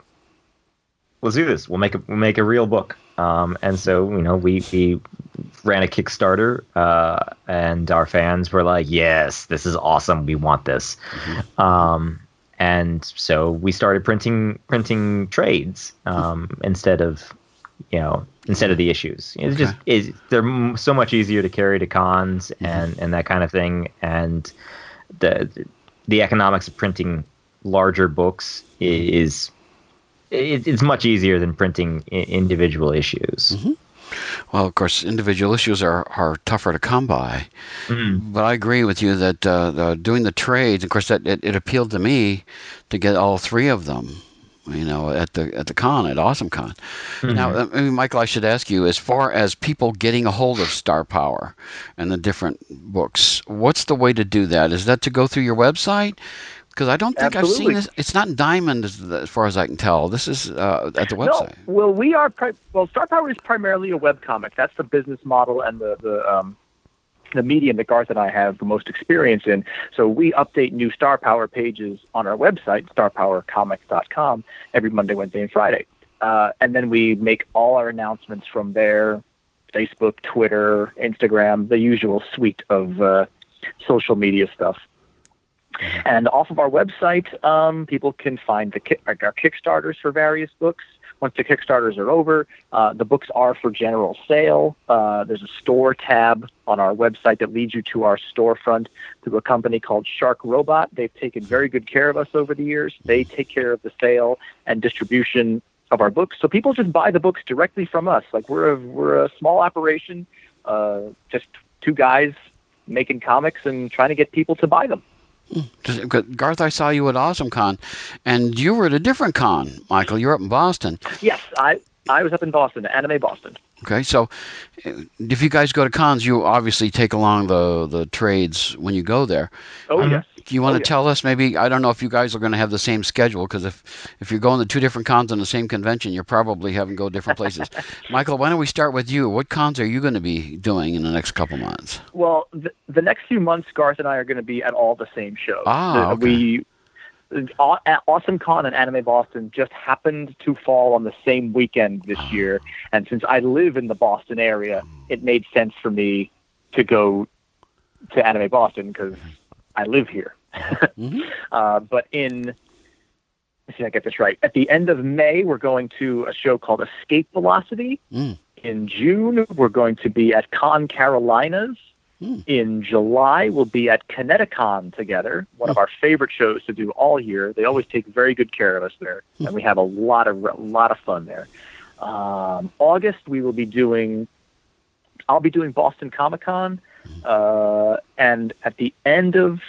let's do this. We'll make a we'll make a real book. Um, and so, you know, we, we ran a Kickstarter, uh, and our fans were like, yes, this is awesome. We want this. Mm-hmm. Um, and so we started printing printing trades um, instead of, you know, instead of the issues. It's okay. just it's, they're so much easier to carry to cons and, mm-hmm. and that kind of thing. And the the economics of printing larger books is it, it's much easier than printing individual issues.
Mm-hmm. Well, of course, individual issues are, are tougher to come by. Mm-hmm. But I agree with you that uh, the, doing the trades, of course, that it, it appealed to me to get all three of them, you know, at the at the con, at Awesome Con. Mm-hmm. Now, uh, maybe, Michael, I should ask you, as far as people getting a hold of Star Power and the different books, what's the way to do that? Is that to go through your website? Because I don't think Absolutely. I've seen this. It's not Diamond, as, as far as I can tell. This is uh, at the website.
No, well, we are. Pri- well, Star Power is primarily a webcomic. That's the business model and the the um, the medium that Garth and I have the most experience in. So we update new Star Power pages on our website, star power comics dot com, every Monday, Wednesday, and Friday. Uh, and then we make all our announcements from there: Facebook, Twitter, Instagram, the usual suite of uh, social media stuff. And off of our website, um, people can find the ki- our Kickstarters for various books. Once the Kickstarters are over, uh, the books are for general sale. Uh, there's a store tab on our website that leads you to our storefront through a company called Shark Robot. They've taken very good care of us over the years. They take care of the sale and distribution of our books. So people just buy the books directly from us. Like we're a, we're a small operation, uh, just two guys making comics and trying to get people to buy them.
Garth, I saw you at Awesome Con, and you were at a different con, Michael. You're up in Boston.
Yes, I, I was up in Boston, Anime Boston.
Okay, so if you guys go to cons, you obviously take along the, the trades when you go there.
Oh, um, yes.
Do you want
oh,
to
yes.
tell us maybe, I don't know if you guys are going to have the same schedule, because if, if you're going to two different cons on the same convention, you're probably having to go different places. Michael, why don't we start with you? What cons are you going to be doing in the next couple months?
Well, the, the next few months, Garth and I are going to be at all the same shows.
Ah, okay.
We, Awesome Con and Anime Boston just happened to fall on the same weekend this year, and since I live in the Boston area, it made sense for me to go to Anime Boston because I live here. mm-hmm. uh, but in, let's see if I get this right, at the end of May, we're going to a show called Escape Velocity. Mm. In June, we're going to be at Con Carolinas. Mm. In July, we'll be at Kineticon together, one mm. of our favorite shows to do all year. They always take very good care of us there, mm. and we have a lot of a lot of fun there. Um, August, we will be doing, I'll be doing Boston Comic Con, uh, and at the end of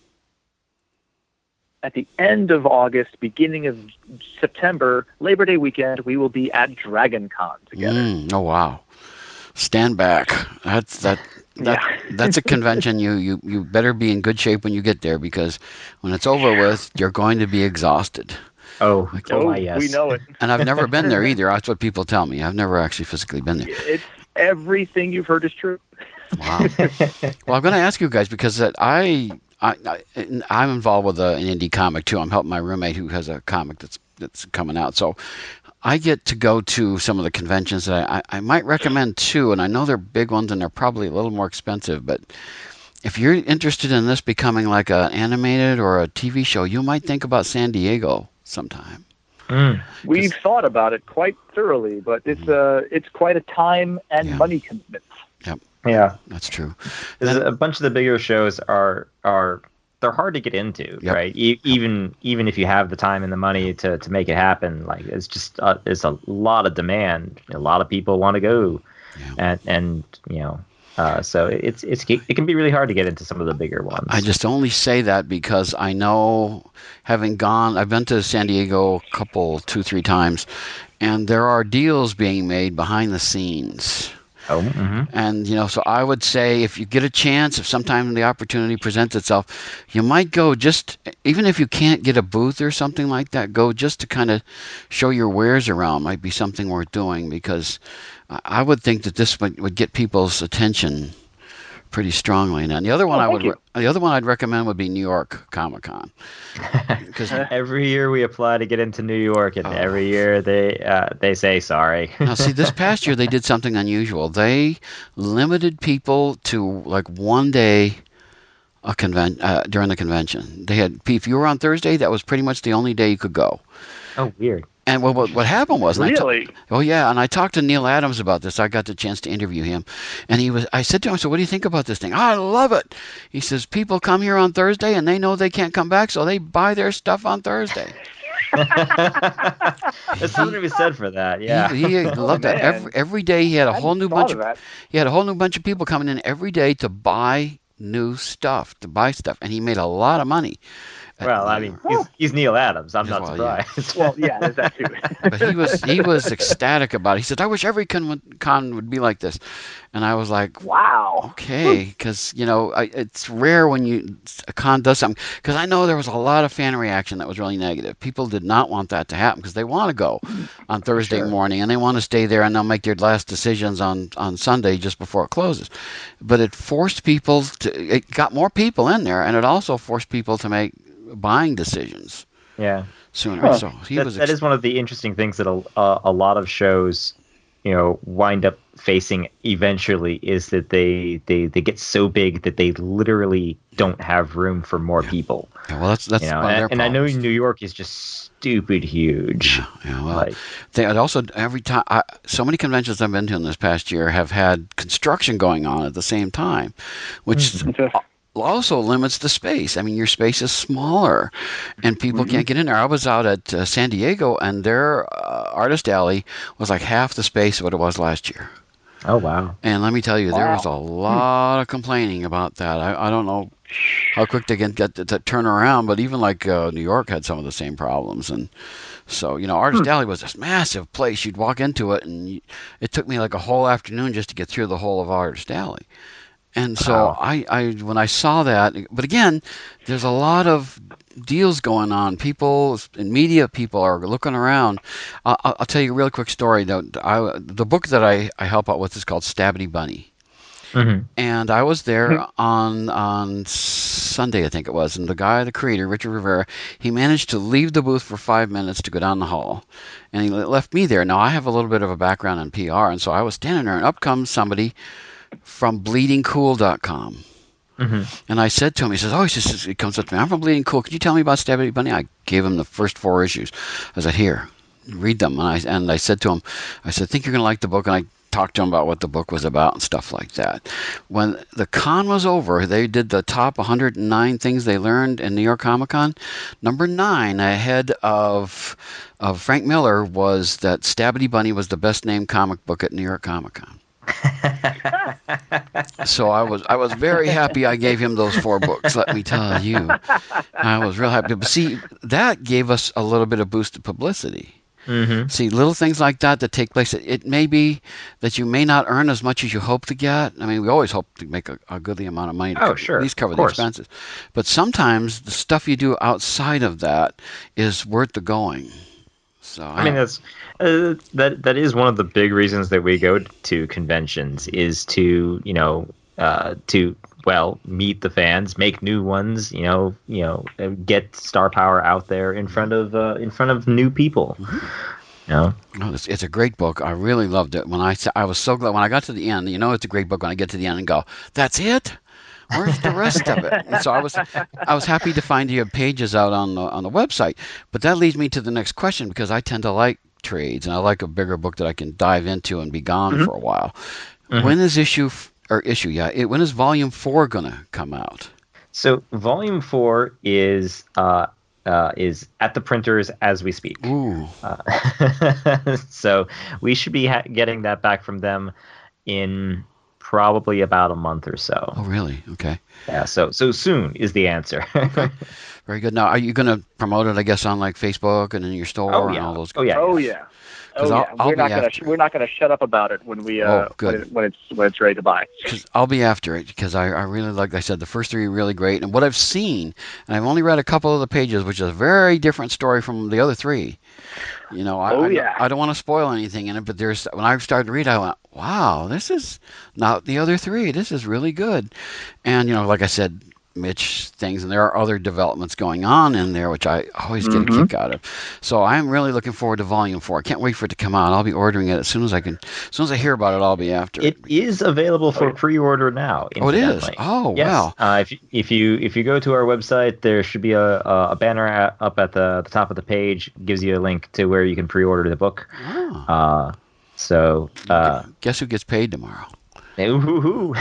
at the end of August, beginning of September, Labor Day weekend, we will be at Dragon Con together.
Mm. Oh wow! Stand back. That's that. That, yeah. That's a convention you, you, you better be in good shape when you get there, because when it's over with, you're going to be exhausted.
Oh,
like,
oh my, yes. We know it.
And I've never been there either. That's what people tell me. I've never actually physically been there.
It's everything you've heard is true.
Wow. Well, I'm going to ask you guys, because that I, I, I, I'm involved with a, an indie comic, too. I'm helping my roommate who has a comic that's that's coming out. So I get to go to some of the conventions that I, I, I might recommend too, and I know they're big ones and they're probably a little more expensive, but if you're interested in this becoming like an animated or a T V show, you might think about San Diego sometime.
Mm. We've thought about it quite thoroughly, but it's uh, it's quite a time and yeah. money commitment.
Yep.
Yeah,
that's true.
Then, a bunch of the bigger shows are are they're hard to get into,
Yep.
right? E- even even if you have the time and the money to, to make it happen, like it's just uh, it's a lot of demand. A lot of people want to go,
Yeah.
and and you know, uh, so it's it's it can be really hard to get into some of the bigger ones.
I just only say that because I know, having gone, I've been to San Diego a couple, two, three times, and there are deals being made behind the scenes.
Oh, mm-hmm.
And, you know, so I would say if you get a chance, if sometime the opportunity presents itself, you might go just, even if you can't get a booth or something like that, go just to kind of show your wares around might be something worth doing, because I would think that this would, would get people's attention pretty strongly. And the other one
Oh,
I
thank
would
you.
re- the other one I'd recommend would be New York Comic Con. Because
Every year we apply to get into New York, and
Oh.
every year they uh, they say sorry.
now, see, this past year they did something unusual. They limited people to like one day a conven- uh, during the convention. They had, if you were on Thursday, that was pretty much the only day you could go.
Oh, weird.
And what what, what happened was, and I ta-
Really?
oh yeah, and I talked to Neil Adams about this. I got the chance to interview him, and he was. I said to him, "So what do you think about this thing?" "Oh, I love it." He says, "People come here on Thursday, and they know they can't come back, so they buy their stuff on Thursday."
There's something to be said for that. Yeah.
He, he loved that.
man.
Every every day he had a
I
whole
hadn't
new
thought
bunch
of
of
that.
he had a whole new bunch of people coming in every day to buy new stuff, to buy stuff, and he made a lot of money. at
Well, I
New
mean,
York.
he's, he's Neil Adams. I'm
Yeah,
not
well, yeah.
surprised.
Well, yeah, there's that too.
But he was he was ecstatic about it. He said, "I wish every con, con would be like this," and I was like,
Wow.
okay, because you know I, it's rare when you a con does something. Because I know there was a lot of fan reaction that was really negative. People did not want that to happen because they want to go on Thursday
Sure.
morning and they want to stay there, and they'll make their last decisions on on Sunday just before it closes. But it forced people to. It got more people in there, and it also forced people to make buying decisions
Yeah.
sooner.
Huh.
So he
That,
was.
that
ex-
is one of the interesting things that a, a, a lot of shows, you know, wind up facing eventually, is that they, they, they get so big that they literally don't have room for more people.
Yeah, well, that's that's
You know,
one of their
and, and I know
problems.
New York is just stupid huge.
Yeah, yeah, well,
Like,
they had also every time I, so many conventions I've been to in this past year have had construction going on at the same time, which
Okay.
also limits the space. I mean, your space is smaller, and people can't get in there. I was out at uh, San Diego, and their uh, artist alley was like half the space of what it was last year.
oh wow.
And let me tell you, there
Wow.
was a lot of complaining about that. I, I don't know how quick they can get to, to turn around, but even like uh, New York had some of the same problems. And so, you know, Artist Alley was this massive place. You'd walk into it, and you, it took me like a whole afternoon just to get through the whole of Artist Alley. And so
Wow.
I, I, when I saw that, but again, there's a lot of deals going on. People in media, people are looking around. Uh, I'll, I'll tell you a real quick story. The, I, the book that I, I help out with is called Stabity Bunny.
Mm-hmm.
And I was there on on Sunday, I think it was, and the guy, the creator, Richard Rivera, he managed to leave the booth for five minutes to go down the hall, and he le- left me there. Now, I have a little bit of a background in P R, and so I was standing there, and up comes somebody from bleeding cool dot com.
Mm-hmm.
And I said to him, he says, oh, he, says, he comes up to me, I'm from Bleeding Cool. Could you tell me about Stabity Bunny? I gave him the first four issues. I said, here, read them. And I, and I said to him, I said, I think you're going to like the book. And I talked to him about what the book was about and stuff like that. When the con was over, they did the top one hundred nine things they learned in New York Comic Con. Number nine, ahead of, of Frank Miller, was that Stabity Bunny was the best named comic book at New York Comic Con. So I was I was very happy I gave him those four books, let me tell you. I was real happy. But see, that gave us a little bit of boosted publicity.
Mm-hmm.
See, little things like that that take place. It, it may be that you may not earn as much as you hope to get. I mean, we always hope to make a, a goodly amount of money to
Oh,
co-
sure,
at least cover
of
the
course.
expenses. But sometimes the stuff you do outside of that is worth the going. So
I mean, that's uh, that that is one of the big reasons that we go to conventions, is to, you know, uh, to well meet the fans, make new ones, you know, you know, uh, get star power out there in front of uh, in front of new people. You know,
No, it's, it's a great book. I really loved it. When I sa- I was so glad when I got to the end. You know, it's a great book when I get to the end and go, "That's it? Where's the rest of it?" And so I was I was happy to find you have pages out on the on the website. But that leads me to the next question, because I tend to like trades and I like a bigger book that I can dive into and be gone
Mhm.
for a while.
Mhm.
When is issue f- or issue? Yeah, it, when is volume four gonna come out?
So volume four is uh, uh, is at the printers as we speak.
Ooh.
Uh, so we should be ha- getting that back from them in probably about a month or so.
Oh, really? Okay.
Yeah. So so soon is the answer.
Very good. Now, are you going to promote it, I guess, on like Facebook and in your store
Oh
and
yeah.
all those?
Oh yeah.
Oh
yeah.
yeah.
'Cause
Oh
I'll-
yeah.
I'll
we're not
be
gonna
after.
we're not gonna shut up about it when we uh
Oh, good.
when, it, when it's when it's ready to buy.
Because I'll be after it because I, I really, like I said, the first three are really great. And what I've seen, and I've only read a couple of the pages, which is a very different story from the other three. You know, I,
Oh,
I,
yeah.
I don't want to spoil anything in it, but there's when I started to read, I went, wow, this is not the other three. This is really good. And, you know, like I said, Mitch things, and there are other developments going on in there, which I always get
Mhm.
a kick out of. So I'm really looking forward to Volume Four. I can't wait for it to come out. I'll be ordering it as soon as I can. As soon as I hear about it, I'll be after it.
It is available for pre-order now.
Oh, it is?
incidentally.
Oh,
yes.
wow.
Uh, if you- if you if you go to our website, there should be a a, a banner at, up at the, the top of the page. Gives you a link to where you can pre-order the book.
Oh.
Uh, so uh,
Guess who gets paid tomorrow?
ooh-hoo-hoo.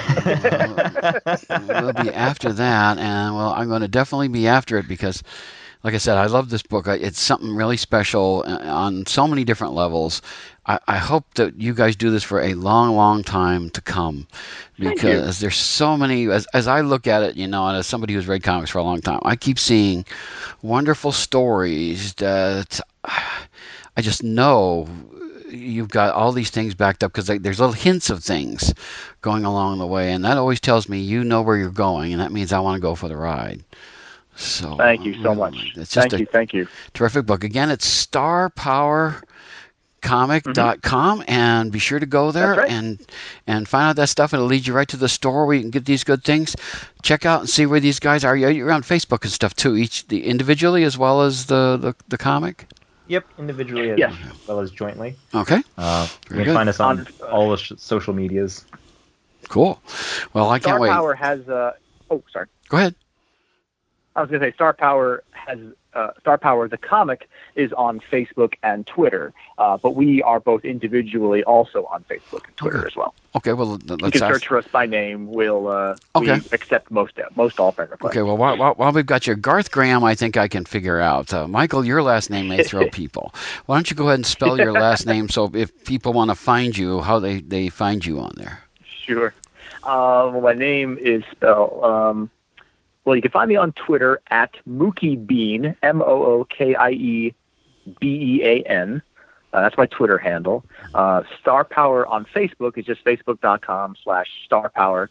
We'll be after that, and well, I'm going to definitely be after it because, like I said, I love this book. I- It's something really special uh, on so many different levels. I, I hope that you guys do this for a long, long time to come,
Thank
because there's so many. As as I look at it, you know, and as somebody who's read comics for a long time, I keep seeing wonderful stories that I just know you've got all these things backed up because there's little hints of things going along the way, and that always tells me you know where you're going, and that means I want to go for the ride. So
Thank you so
really,
much.
It's just
Thank
a
you. Thank you.
terrific book. Again, it's star power comic dot com, and be sure to go there
That's right.
and and find out that stuff. It'll lead you right to the store where you can get these good things. Check out and see where these guys are. You're you're on Facebook and stuff too, each the individually as well as the the, the comic.
Yep, individually as
Yes.
well as jointly.
Okay,
Uh, you
Very
can
good.
find us on
On-
all the sh- social medias.
cool. Well, I
Star
can't wait.
Power has uh oh sorry.
Go ahead.
I was going to say Star Power has uh, Star Power the comic is on Facebook and Twitter, uh, but we are both individually also on Facebook and Twitter
Okay.
as well.
Okay, well
You
let's
can
ask.
search for us by name. We'll uh,
Okay.
we accept most most all friend requests.
Okay, well, while, while, while we've got you, Garth Graham, I think I can figure out. Uh, Michael, your last name may throw people. Why don't you go ahead and spell your last name so if people want to find you, how they, they find you on there?
Sure. Um, well, my name is spelled. Um, well, you can find me on Twitter at Mookie Bean, M O O K I E B E A N. Uh, that's my Twitter handle. Uh, Star Power on Facebook is just facebook.com slash Star Power.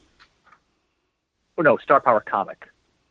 Oh, no, Star Power Comic.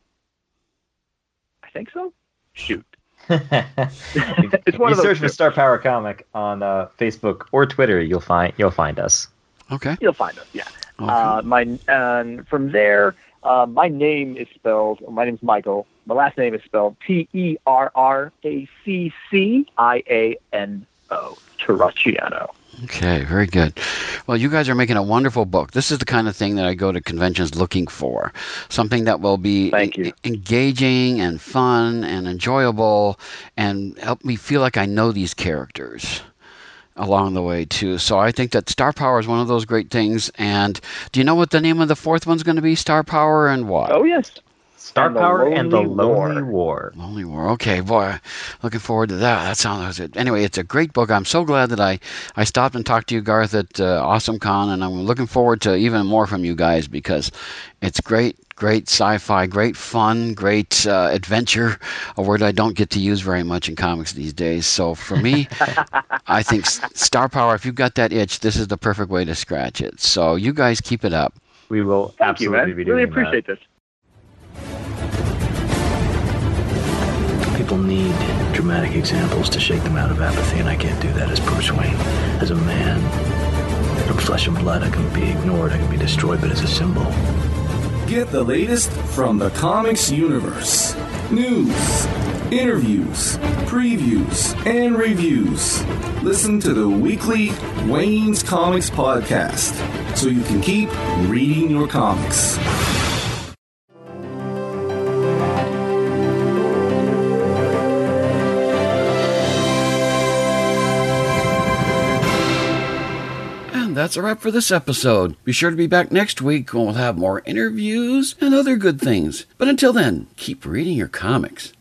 I think so. Shoot.
It's
one
you
of those
search for
two.
Star Power Comic on uh, Facebook or Twitter, you'll find you'll find us.
Okay.
You'll find us, yeah.
Okay.
Uh, my and from there, uh, my name is spelled. My name's Michael. My last name is spelled T E R R A C C I A N O. Terracciano.
Okay, very good. Well, you guys are making a wonderful book. This is the kind of thing that I go to conventions looking for. Something that will be
Thank you.
en- engaging and fun and enjoyable and help me feel like I know these characters along the way, too. So I think that Star Power is one of those great things. And do you know what the name of the fourth one's going to be? Star Power and what?
Oh yes.
Star
And the
Power and the
Lonely
Lonely
War.
War.
Lonely War. Okay, boy, looking forward to that. That sounds good. Anyway, it's a great book. I'm so glad that I, I stopped and talked to you, Garth, at uh, Awesome Con, and I'm looking forward to even more from you guys because it's great, great sci-fi, great fun, great uh, adventure, a word I don't get to use very much in comics these days. So for me, I think S- Star Power, if you've got that itch, this is the perfect way to scratch it. So you guys keep it up.
We will
Thank you,
absolutely
man.
be doing
Really appreciate this.
People need dramatic examples to shake them out of apathy, and I can't do that as Bruce Wayne. As a man, from flesh and blood, I can be ignored, I can be destroyed, but as a symbol,
Get the latest from the comics universe. News, interviews, previews, and reviews. Listen to the weekly Wayne's Comics podcast so you can keep reading your comics.
that's a wrap for this episode. Be sure to be back next week when we'll have more interviews and other good things. But until then, keep reading your comics.